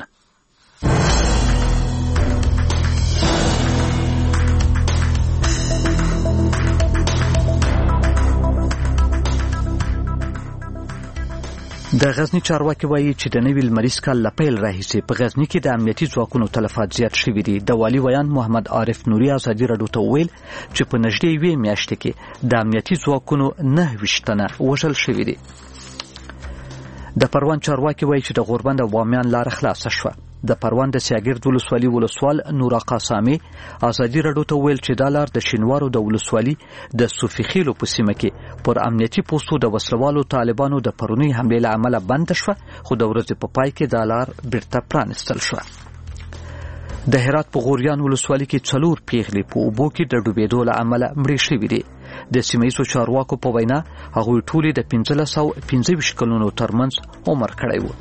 د غزنی چارواکي وایي چې د نوي لمریز کال له پیل راهیسې په غزنی کې د امنیتي ځواکونو تلفات زیات شوي دي. د والي ویان محمد عارف نوري ازادي راډیو ته ویل چې په نږدې 2 میاشتې کې د امنیتي ځواکونو 9 تنه وژل شوي دي. د پروان چارواکي وایي چې د غوربند او بامیان لار خلاصه شوه. د پروان د سیاګرد ولسوالي ولسوال نور آقا سامي ازادي راډیو ته ویل چې د لار د شینوارو د ولسوالي د صوفیخیلو په سیمه کې پر امنیتي پوسټو د وسلوالو طالبانو د پرونی حمله له امله بند شوه، خو د ورځې په پای کې د لار بیرته پرانستل شوه. د هرات په غوریان ولسوالي کې 4 پیغلې په اوبو کې د ډوبېدو له امله مړې شوې دي. د سیمه‌ییزو چارواکو په وینا هغوی ټولې د 1525 کلونو ترمنځ عمر کړی وو.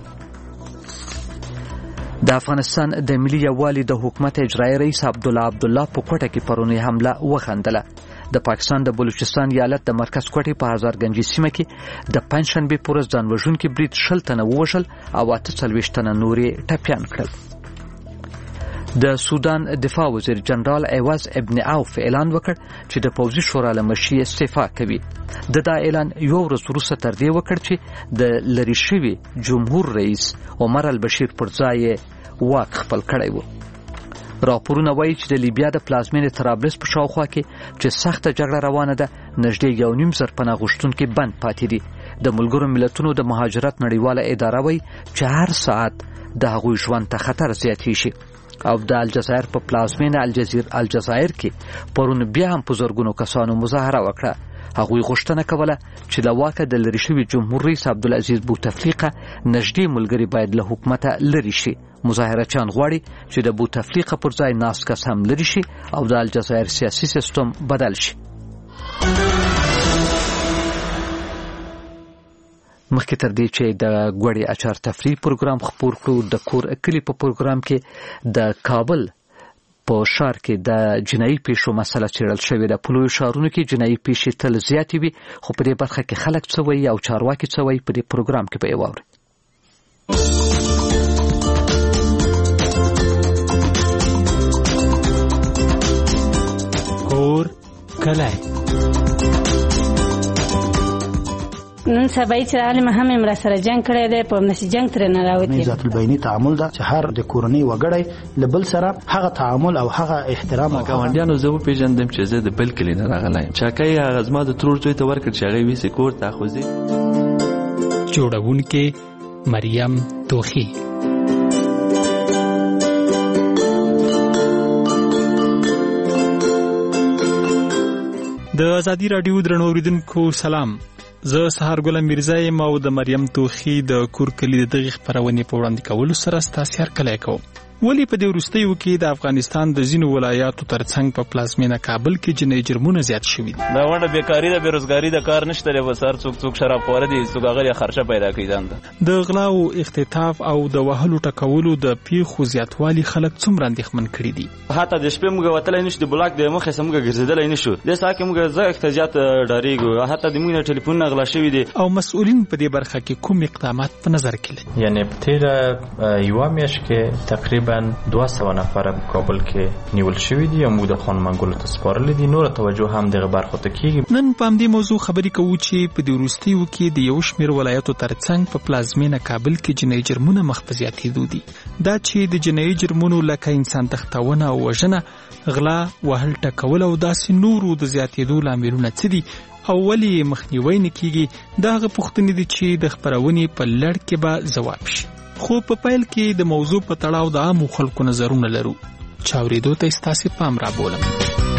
د افغانستان د ملي یووالي د حکومت اجرایي رئیس عبدالله په کوټه کې پرونی حمله وخندله. د پاکستان د بلوچستان ایالت د مرکز کوټې په هزارګنجي سیمه کې د پنځشنبه پر ورځ ځانوژونکي برید 60 تنه ووژل او 48 تنه نورې ټپيان کړل. د سودان دفاع وزیر جنرال عوض ابن عوف اعلان وکړ چې د پوځي شورا له مشرۍ استعفا کوي. دا اعلان یو ورځ وروسته تر دې وکړ چې د لری شوي جمهور رئیس عمر البشیر پر ځای واک خپل کړی و. راپورونه وایي چې د لیبیا د پلازمینې طرابلس په شاوخوا کې چې سخته جګړه روانه ده، نږدې 1.5 پناه غوښتونکي بند پاتې دي. د ملګرو ملتونو د مهاجرت نړیواله اداره وایي چې هر ساعت د هغوی ژوند ته خطر زیاتېږي. او د الجزایر په پلازمینه الجزایر کې پرون بیا هم په زرګونو کسانو مظاهره وکړه. هغوی غوښتنه کوله چې له واکه د لری شوي جمهور رئیس عبدالعزیز بوتفلیقه نږدې ملګری باید له حکومته لری شي. مظاهرچیان غواړي چې د بوتفلیقه پر ځای ناس کس هم لری شي او د الجزایر سیاسي سیستم بدل شي. مخکې تر دې چې د غوړی اچار تفریح پروګرام خپور کړو، د کور کلی په پروګرام کې د کابل په شهر کې د جنایي پیښو مسله څېړل شوې ده. په لویو ښارونو کې جنایي پیښې تل زیاتې وي، خو په دې برخه کې خلک څه وایي او چارواکي څه وایي په دې پروګرام کې به یې واورئ. کور کلی نن سبا چې عالم هم امر سره جنگ کړی دی، په نشي جنگ تر نه راوتی. ذات البینی تعامل دا چې هر د کورنۍ وګړی لبل سره هغه تعامل او هغه احترام او ګاونډیانو زه پیژندم چې زه د بل کلی نه راغلایم. چاکای هغه زما د ترور ځای ته ورکړ چې هغه ویسي کور ته خوځي. جوړونکې مریم توخی. د ازادي راډیو درنو اوریدونکو سلام. زه سهار ګل میرزا یم او د مریم توخی د کور کلی د دغه خبرونه په وړاندې کولو سره ستاسو هر کله کوم. ولی په دې وروستیو کې د افغانستان د ځینو ولایاتو ترڅنګ په پلازمینه کابل کې جنایي جرمونه زیات شوي دي. دا ونه بیکاری ده، بیروزګاری ده، کار نشته لري، وسار څوک شراب خور دي، څوک هغه خرچه پیدا کوي ځانته. د غلا او اختطاف او د وهلو ټکولو د پیښو زیاتوالی خلک څومره اندېښمن کړي دي. حتی د شپې موږ وتلای نشو، د بلاک د مخې سمګه ګرځیدلای نشو. د ساکه موږ زه احتجاج ډاریږو، حتی د موږ ټلیفون غلا شوی دي. او مسؤلین په دې برخه کې کوم اقدامات په نظر کې لري؟ یعنی په تیر یو میاشت کې تقریبا تقریبا 200 نفر په کابل کې نیول شوي دي او موږ د خان منګولو ته سپارلي دي. نور توجه هم دغه برخو ته کیږي. نن په همدې موضوع خبرې کوو چې په دې وروستیو کې د یو شمېر ولایتو ترڅنګ په پلازمینه کابل کې جنایي جرمونه مخ په زیاتېدو دي. دا چې د جنایي جرمونو لکه انسان تښتونه او وژنه، غلا، وهل ټکول او داسې نورو د زیاتېدو لاملونه څه دي او ولې مخنیوی نه کیږي، دا هغه پوښتنې دي چې د خپرونې په لړ کې به ځواب شي. خو په پیل کې د موضوع په تړاو د عامو خلکو نظرونه لرو چې اورېدو ته ستاسې پام رابولم.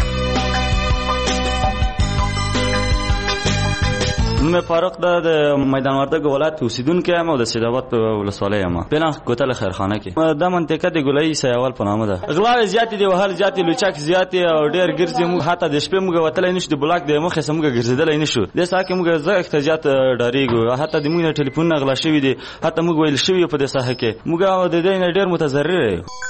نوم فاروق د میدان وردګ ولایت اوسیدونکی یم او د سیدآباد په ولسوالۍ یم. پلان کوتل خیرخانه کې دا منطقه د ګولایي سیاول په نامه ده. غلاوې زیاتې دي، وهل زیاتې، لوچک زیاتې او ډېر ګرځي. موږ حتی د شپې موږ وتلی نشو، د بلاک د مخې څخه موږ ګرځېدلی نشو. دې ساحه کې موږ زه احتجاج ډارېږو. حتی د موږ نه ټلیفونونه غلا شوي دي، حتی موږ ویل شوي په دې ساحه کې. موږ د دې نه ډېر متضرر یو.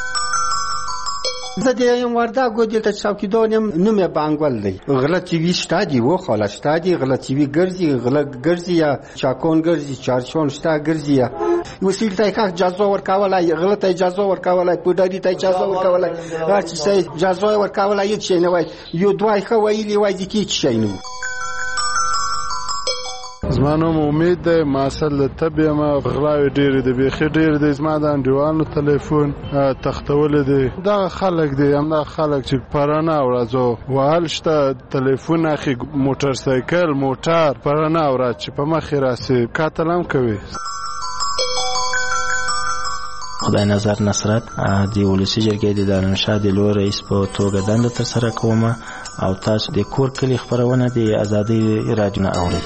زه د یم وردګو دلته چوکیدار یم. نوم یې بانګول دی. غله چې وي شته دي، و خاله شته دي. غله چې وي ګرځي، غله ګرځي یا چاکون ګرځي، چارچون شته ګرځي. یا وسیل ته که اجازه ورکولای، غله ته اجازه ورکولای، پودری ته اجازه ورکولای، هر چی سي اجازه ورکولای، هیڅ شي نه وای. یو دوای خو ویلی وای دي کې شي نه. زما نوم امید دی. ما اصل له طبیعه ما غلاوې ډېرې دي، بیخي ډېرې دي. زما د انډیوالو تلیفون تختولی دی. دغه خلک دي، همدغه خلک چې پرانه ورځو وهل شته، تلیفون اخي، موټر سایکل، موټر پرانه ورځ چې په مخې راسي قتل هم کوي. خدای نظر نصرت د ولسی جرګې د دارنشاه د لوی رئیس په توګه دنده ترسره کوم او تاسو د کور کلی خبرونه د ازادي رادیو نه اورئ.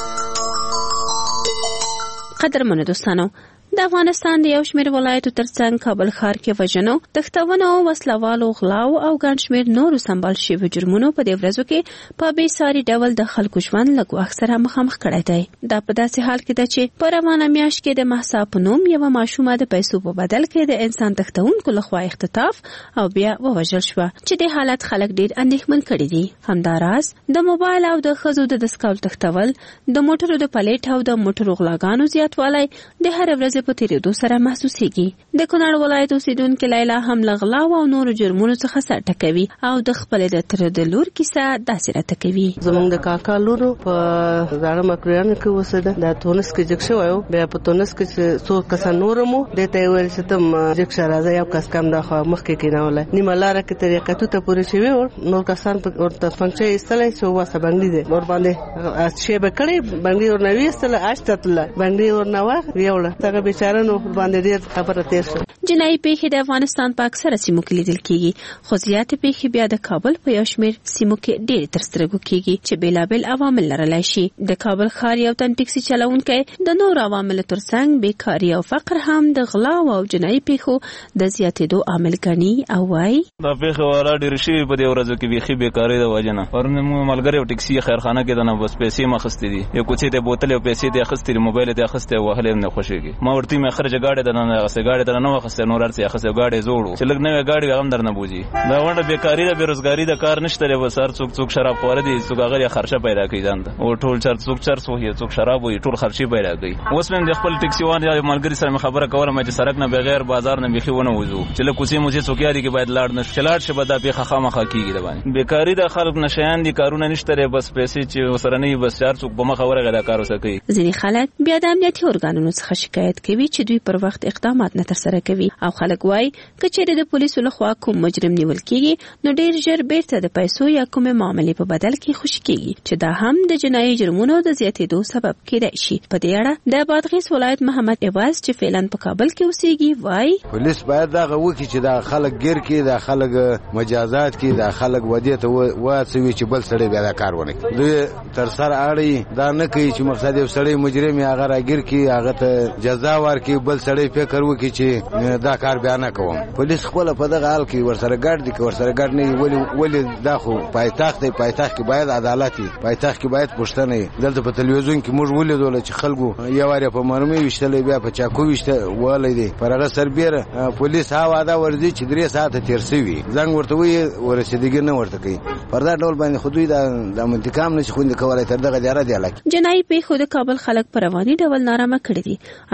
قدرمنو دوستانو، د افغانستان د یو شمېر ولایتو ترڅنګ کابل ښار کې وژنو، تښتونو، وسلوالو، غلاو او ګڼ شمېر نورو سمبال شویو جرمونو په دې ورځو کې په بې ساري ډول د خلکو ژوند له ګواښ سره مخامخ کړی دی. دا په داسې حال کې ده چې په روانه میاشت کې د مهسا په نوم یوه ماشومه د پیسو په بدل کې د انسان تښتونکو لخوا اختطاف او بیا ووژل شوه، چې د حالت خلک ډېر اندېښمن کړي دي. همداراز د موبایل او د ښځو د دستکول تښتول، د موټرو د پلیټ او د موټرو غلاګانو زیاتوالی د هر ورځې په تیریدو سره محسوسیږي. د کونړ ولایت اوسیدونکې لیلا هم له غلاو او نورو جرمونو څخه سر ټکوي او د خپلې د تره د لور کیسه داسې راته کوي. زمونږ د کاکا لور په زاړه مکرویانو کې اوسېده. د تونس کې جګ شوی و. بیا په تونس کې چې څو کسان نور مو دې ته یې ویل چې ته جګ شه راځه، یو کس کم دا خوا مخکې کېنولی. نیمه لاره کې طریقتو ته پورې شوي و. نور کسان ورته فنکچه یې ایستلی چې واسه بنګړي دی ورباندې شی به کړی، بنګړي ورنه ویستله، اش ته تلله، بنګړي ورنه ویوړه. دغه بیچاره نو باندې ډېر خبره تېر شوه. جنایي پیښې د افغانستان په اکثره سیمو کې لیدل کېږي، خو زیاتې پیښې بیا د کابل په یو شمېر سیمو کې ډېرې تر سترګو کېږي چې بېلابېل عوامل لرلی شي. د کابل ښار یو تن ټکسي چلوونکی د نورو عواملو ترڅنګ بیکاري او فقر هم د غلاو او جنایي پیښو د زیاتېدو عامل ګڼي او وایي دا پیښې والا ډېرې شوي په دې ورځو کې بیخي بیکارۍ د وجې نه. پرون مو ملګری او ټکسي خیرخانه کې د نه بس پیسې مې اخیستې دي، یو کوڅې ته بوتل او پیسې دې اخیستې دي، موبایل دې اخیستی او وهلی هم نه خوښېږي. ما ورته مې خرجه ګاډۍ ته نه اخیستې، ګاډۍ ته نه واخیستې، نور هر څه یې اخیستې، ګاډۍ زوړ و چې لږ نوې ګاډۍ وي هم در نه بوځي. دا غونډه بیکاري ده، بېروزګاري ده، کار نشته دی. بس هر څوک شراب خواره دي، څوک هغه یې خرچه پیدا کوي ځان ته، او ټول څوک چرس وهي، څوک شراب وهي، ټول خرچې پیدا کوي. اوس مې د خپل ټکسي وان یا ملګري سره مې خبره کوله چې سړک نه بغیر بازار نه بیخي ونه وځو، چې له کوڅې موڅې څوک یاري کې باید لاړ نه شي، چې لاړ شي به دا پیښه خامخا کېږي. د باندې بیکاري ده، خلک نشیان دي، کارونه نشته دی، بس پیسې چې ورسره نه وي بس هر څوک په مخه ورغی دا کار ورسره کوي. ځینې خلک بیا د امنیتي ارګانونو څخه شکایت کوي چې دوی پر وخت اقدامات نه ترسره کوي، او خلک وایي که چیرې د پولیسو لخوا کوم مجرم نیول کېږي نو ډېر ژر بیرته د پیسو یا کومې معاملې په بدل کې خوشي کېږي، چې دا هم د جنایي جرمونو د زیاتېدو سبب کېدای شي. په دې اړه د بادغیس ولایت محمد عوض چې فعلا په کابل کې اوسېږي وایي پولیس باید دغه وکړي چې دا خلک ګیر کړي، دا خلک مجازات کړي، دا خلک ودې ته واڅوي چې بل سړی بیا دا کار ونه کړي. دوی تر سره اړوي، دا نه کوي چې مقصد یو سړی مجرم یې هغه راګیر کړي، هغه ته جزا ورکړي، بل سړی فکر وکړي چې دا کار بیا نه کوم. پولیس خپله په دغه حال کې ورسره ګډ دي، که ورسره ګډ نه وي ولې دا خو پایتخت دی، پایتخت کې باید عدالت وي، پایتخت کې باید پوښتنه وي. دلته په تلویزیون کې موږ ولیدل چې خلکو یو وار په مرمۍ ویشتلی، بیا په چاقو وهلی دی، پر هغه سربیره پولیس ها واده ورځي چې 3 ساعته تېر شوي، زنګ ورته وایي ورسېدګي نه ورته کوي. پر دا ډول باندې خو دوی د منتقام نه شي خوندې کولی تر دغه دیاره دی. جنایي پیښو د کابل خلک په رواني ډول نارامه کړي دي او اکثره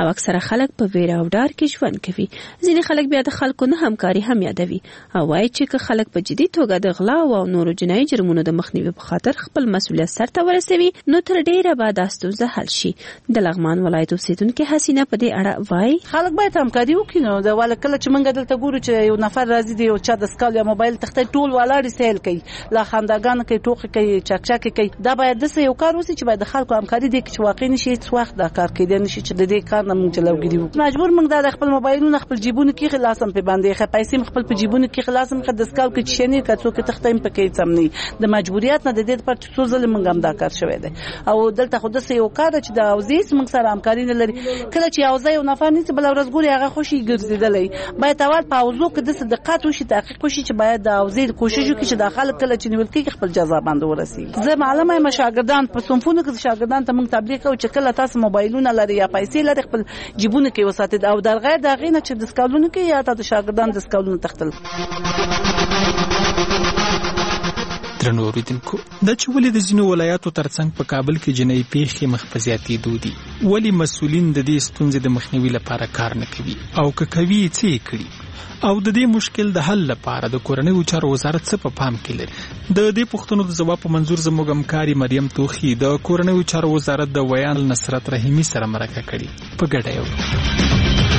خلک په ویره او ډار کې ژوند کوي. ځینې خلک بیا د خلکو نه همکاري هم یادوي او وایي چې که خلک په جدي توګه د غلا او نورو جنایي جرمونو د مخنیوي په خاطر خپل مسؤلیت سرته ورسوي نو تر ډیره به دا ستونزه حل شي. د لغمان ولایت اوسیدونکې حسینه په دې اړه وایي خلک باید همکاري وکړي. نو د ولکله چې موږ دلته ګورو چې یو نفر راځي دی او چا د سکال یا موبایل تخته ټول ولاړ سیل کوي لا خنداګان کوي ټوخي کوي چکچک کوي. دا باید د یو کار وسی چې باید د خلکو همکاري دي چې واقعي نشي څو وخت دا کار کوي نشي چې د دې کار نه موږ جلوګیری وکړو. مجبور موږ د خپل موبایلونه خپل جیبونه کې خلاصم په باندې پیسې خپل په جیبونه کې خلاصم خد د سکال کې چې نه کڅو کې تخته هم پکې سم نه د مجبوریت نه د دې پر څو ځله موږ هم دا کار شوی دی او دلته خو د یو کار چې د اوزیس موږ سره همکاري نه لري. کله چې اوزه یو نفر نیسي بل ورځ ګوري هغه خوشي ګرځیدلې باید اول په اوزو کې د دقت وشي تحقیق وشي چې باید د اوزې کوشش وکړي چې داخله کله چې نیول کېږي خپل جزا باندې ورسي. زه معلومه یم شاګردان په صنفونو کې شاګردان ته موږ تبلیغ کوو چې کله تاسو موبایلونه لري یا پیسې لري خپل جیبونه کې وساتئ او در غیر دا غینه چې د سکالونو کې یا د شاګردان د سکالونو تختل. درنو اوریدونکو دا چې ولې د ځینو ولایاتو ترڅنګ په کابل کې جنایي پیښې مخ په زیاتېدو دي ولې مسؤلین د دې ستونزې د مخنیوي لپاره کار نه کوي او که کوي څه یې کړي او د دې مشکل د حل لپاره د کورنیو چارو وزارت څه په پام کې لري. د دې پوښتنو د ځواب په منظور زموږ همکاري مریم توخی د کورنیو چارو وزارت د ویان نصرت رحیمی سره مرکه کړې په ګډه یو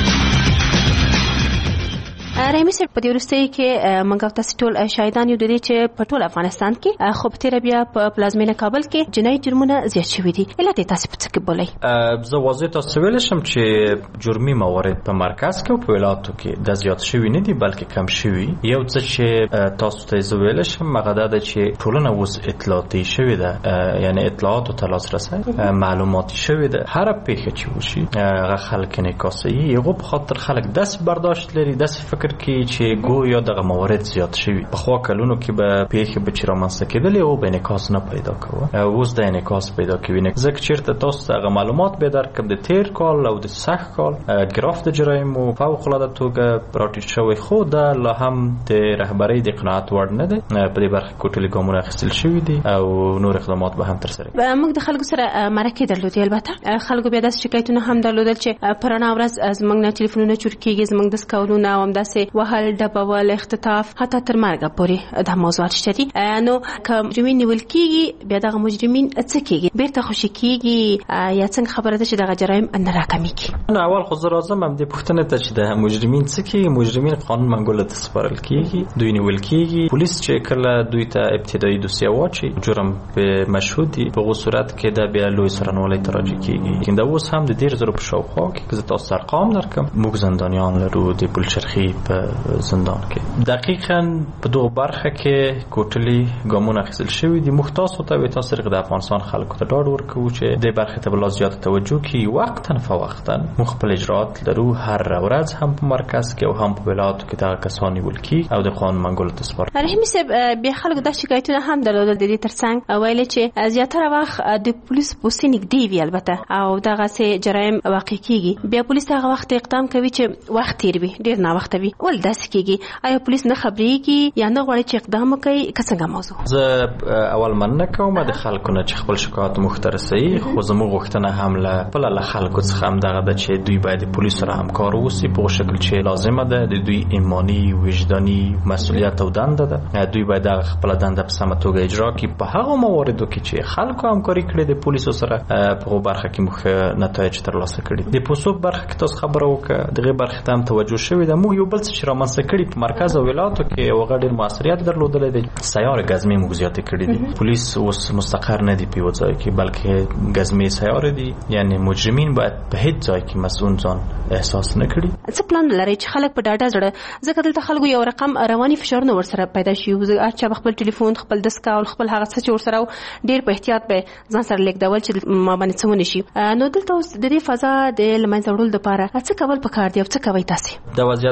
رحیمی سره په دې وروستۍ کې موږ تاسو ټول شاهدان یو د دې چې په ټول افغانستان کې خو په تیر بیا په پلازمینه کابل کې جنایي جرمونه زیات شوي دي. علت تاسو په څه کې بولئ؟ زه واضح تاسو ویل شم چې جرمي موارد په مرکز کې او په ولایاتو کې د زیات شوي نه دي بلکې کم شوي. یو څه چې تاسو ته زه ویل شم هغه دا چې ټولنه اوس اطلاعاتي شوې ده یعنی اطلاعات او لاسرسی معلوماتي شوې ده. هر پیښه چې وشي هغه خلک انعکاسي یو په خاطر خلک داس برداشت لري داس فکر کې چې گویا دغه موارد زیات شوي. په خو کلونو کې به پیښې به چې رامنځته کېدلې او به انعکاس نه پیدا کوه اوس د انعکاس پیدا کوي. ځکه چیرته تاسو هغه معلومات به درکم د تیر کال او د سخ کال ګراف د جرایم او فوق العاده توګه راټیټ شوی خو دا لا هم د رهبری د قناعت وړ نه دی. په دې برخه کې ټولې ګامونه اخیستل شوي دي او نور اقدامات به هم ترسره کیږي. موږ د خلکو سره مرکه درلودې البته خلکو بیا د شکایتونو هم درلودل چې پرانا ورځ زموږ نه ټلیفونونه چور کیږي زموږ د سکاولونه او همداسې وهل ډبول اختطاف حتی تر مرګ پورې د موضوعات شته. نو که مجرمین نیول کیږي بیا دغه مجرمین څه کیږي بیرته خوشی کیږي یا څنګه خبره ده چې دغه جرایم نه راکمیږي؟ نو اول خو زه راځم هم د پوښتنې ته چې د مجرمین څه کیږي. مجرمین قانون منګول ته سپارل کیږي دوی نیول کیږي پولیس چې کله دوی ته ابتدایي دوسیه واچي جرم به مشهود دي په غو صورت کې دا بیا لوی سرنوالي تراجع کیږي. دا اوس هم د 10000 په شاوخوا کې زه تاسو ارقام درکم موږ زندانیان لرو د بلچرخي په زندان کې دقیقاً په دغه برخه کې کوټلي ګامونه اخیستل شوي دي. مختص او ته تاسو د افغانستان خلکو ته ډاډ ورکوي چې د برخه ته بل زیات توجه کوي وقتا فوقتا مخبل اجرات لرو هر ورځ هم په مرکز کې او هم په ولایتو کې دا کسانی ولکی او د قانون منګول ته سپار. رحیمی صاحب بیا خلکو د شکایتونو هم درلودل د دې ترڅنګ ویل چې زیاتره وخت د پولیس پوسټ نږدې وی البته او دغه سه جرایم واقع کیږي بیا پولیس هغه وخت اقدام کوي چې وخت تیر وي ډیر نه وخت وي ول داسې کیږي. آیا پولیس نه خبرېږي یا نه غواړي چې اقدام وکړي څنګه موضوع؟ زه اول مننه کوم د خلکو نه چې خپل شکایت مخترسي خو زموږ غوښتنه هم له خلکو څخه هم دغه د چې دوی باید پولیس سره همکار وسی په شکل چې لازمه ده د دوی ایمانی وجداني مسؤلیت او دنده ده دوی باید خپل دنده په سمه توګه اجرا کړي په هغه مواردو کې چې خلکو همکاري کړي د پولیسو سره په برخه کې مخ نتایج ترلاسه کړي. د پوسوک برخه کې تاسو خبرو وکړه دغه برخه ته هم توجه شوی ده. موږ یو بل څه رامنځته کړي په مرکز او ولایتو کې او غډیر موثریت درلودل دي. سیار غزمې موږ زیات کړي دي. پولیس اوس مستقر نه دي په ځای کې بلکې غزمې سیار دي یعنی مجرمین باید په هیڅ ځای کې مسؤل ځان احساس نه کړي. څه پلان لري چې خلک په ډاډه زړه ځکه دلته خلکو یو رقم رواني فشارونه ورسره پیدا شي چې خپل ټلیفون خپل دسک او خپل هغه څه چې ورسره ډیر په احتیاط به ځان سره لیکدول چې ما باندې څه ونشي. نو دلته اوس د دې فضا د لمنځه وړل لپاره څه کول پکار دی او څه کوي تاسو؟ د وضعیت په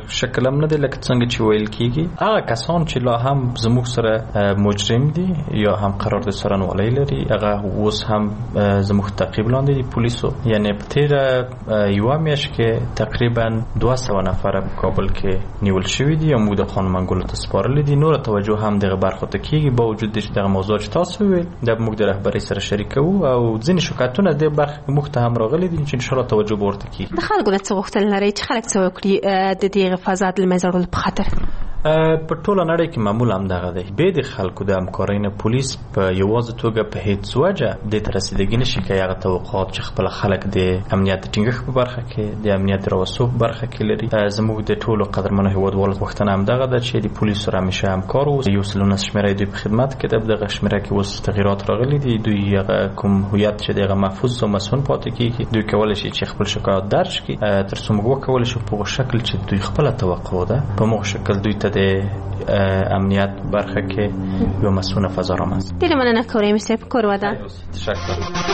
شکل هم نه دی لکه څنګه چې ویل کیږي. هغه کسان چې لا هم زموږ سره مجرم دي یا هم قرارداد څارنوالۍ لري هغه اوس هم زموږ تعقیب لاندې دي پولیسو. یعنی په تیره یوه میاشت کې تقریبا 200 نفر په کابل کې نیول شوي دي او موږ د قانون منګولو ته سپارلي دي. نور توجه هم دغه برخو ته کیږي با وجود چې دغه موضوع چې تاسو ویل د موږ د رهبرۍ سره شریکو او ځینې شکایتونه د برخه موږ ته هم راغلي دي چې ان شاء الله توجه به ورته کیږي. د خلکو د څه غوښتل لري چې خلک څه وکړي د دې فساد له منځه وړلو په خاطر؟ په ټوله نړۍ کې معمول هم دغه دی. به د خلکو د همکارۍ نه پولیس په یوازې توګه په هیڅ وجه د ترسیدګي نشي کوي هغه توقعات چې خپل خلک د امنیت ټینګښت په برخه کې د امنیت راوسو په برخه کې لري. زموږ د ټولو قدرمنو هیوادوالو غوښتنه هم دغه ده چې د پولیسو سره همیشه همکار اوسو. یو سلونه شمیره دوی په خدمت کې دغه شمیره کې اوس تغیرات راغلي دي. دوی هغه کوم هویت چې دغه محفوظ او مسون پاتې کیږي دوی کولای شي چې خپل شکایت درج کړي تر څو موږ وکولای شو په شکل چې دوی خپل توقع ده په موږ شکل دوی ته د امنیت برخه کې یو مسئول فضا رامز. ډیره مننه کوریم صاحب کور ودا. تشکر.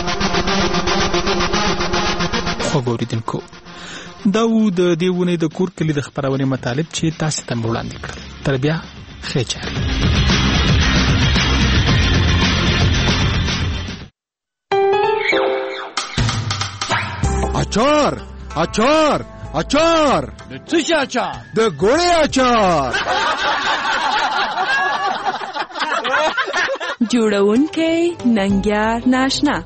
خو ګوریدونکو دا و د دیونه د کور کلی د خبرونه مطالب چې تاسو ته وړاندې کړل. تر بیا خیر. اچار اچار اچار د څه شي اچار؟ د ګوړې اچار. جوړونکې ننګیار ناشنا.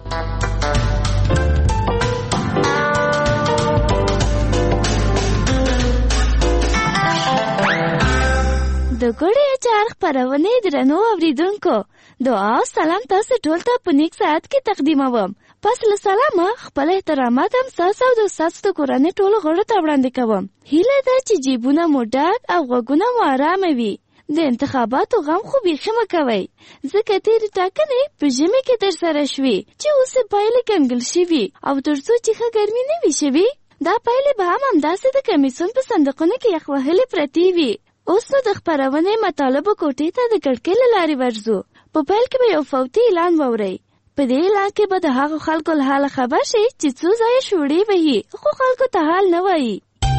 د ګوړې اچار خپرونې درنو اوریدونکو دعا او سلام تاسو ټول ته په نیک ساعت کې تقدیموم. پس له سلامه خپل احترامات هم تاسو او د تاسو د کورنۍ ټولو غړو ته وړاندې کوم. هیله ده چې جیبونه مو ډک او غوږونه مو آرامه وي. د انتخاباتو غم خو بیخي مه کوئ ځکه تېرې ټاکنې په ژمي کې ترسره شوې چې اوس یې پایلې کنګل شوي او تر څو چې ښه ګرمي نه وي شوې دا پایلې به هم همداسې د کمیسیون په صندوقونو کې یخ وهلې پرتې وي. اوس نو د خپرونې مطالبو کوټې ته د کړکۍ له لارې ورځو. په پیل کې به یو فوتي اعلان واورئ. په دې اعلان کې به د هغو خلکو له حاله خبر شي چې څو ځایه شوړې وهي خو خلکو ته حال نه وایي.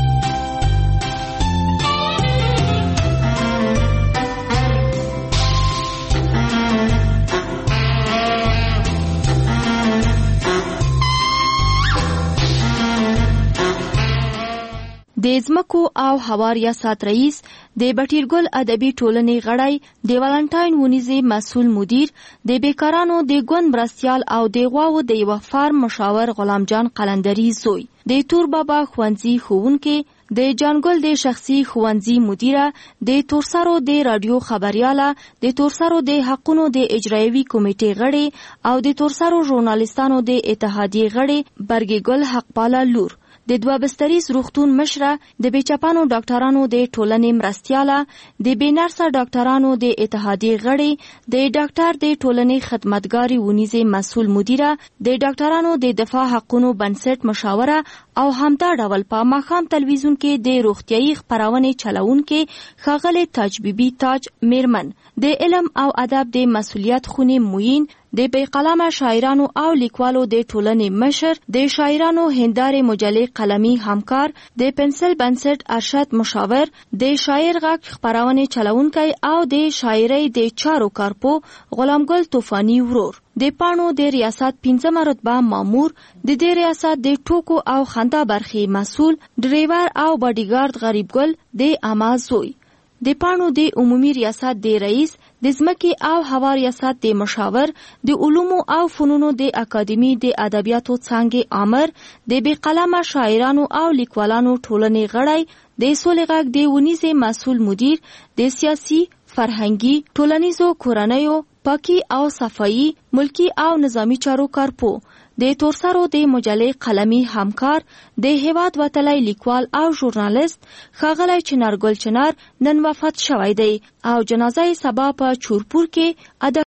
د ځمکو او هوا ریاست رئیس د بټیرګل ادبي ټولنې غړی د والنټاین ونیزي مسؤل مدیر د بیکارانو د ګوند مرستیال او د غواو د یو فارم مشاور غلام جان قلندری زوی د تور بابا خوانزي خوونکې د جانګل د شخصي خوانزي مدیره د تورسرو د رادیو خبرياله د تورسرو د حقونو د اجرایوي کمیټې غړي او د تورسرو ژورنالیستانو د اتحادیې غړي برګګل حقپاله لور د دوه بستریز روغتون مشره د بیچپانو ډاکټرانو د ټولنې مرستیاله د بینرسا ډاکټرانو د اتحادیې غړي د ډاکټر د ټولنې خدمتګاری ونیزي مسؤل مدیره د ډاکټرانو د دفاع حقونو بنسټ مشاوره او همدا ډول په ماخام تلویزیون کې د روغتيایي خبرونه چلاونکې ښاغلي تاج بیبي تاج میرمن د علم او ادب د مسؤلیت خونې موین د بیقلمه شاعرانو او لیکوالو د ټولنې مشر د شاعرانو هندارې مجلې قلمي همکار د پنسل بنسټ ارشد مشاور د شاعر غږ خبرونه چلاونکې او د شاعرۍ د چارو کارپو غلامګل طوفاني ورور د پانو د ریاست 15 رتبه مامور د دې ریاست د ټوکو او خندا برخې مسؤل ډرایور او باډیګارد غریبګل د امازوي د پانو د عمومي ریاست د رئیس د ځمکې او هوا ریاست د مشاور د علومو او فنونو د اکاډمي د ادبیاتو څانګې امر د بیقلمه شاعرانو او لیکوالانو ټولنې غړی د سولې غږ د ونیزي مسؤل مدیر د سیاسي فرهنګي ټولنیزو کورنیو پاکي او صفایي ملکی او نظامی چارو کارپو د تورسرو د مجلې قلمي همکار د هیواد وتلی لیکوال او ژورنالیست ښاغلی چنارګل چنار نن وفات شوی دی او جنازه یې سبا په چورپور کې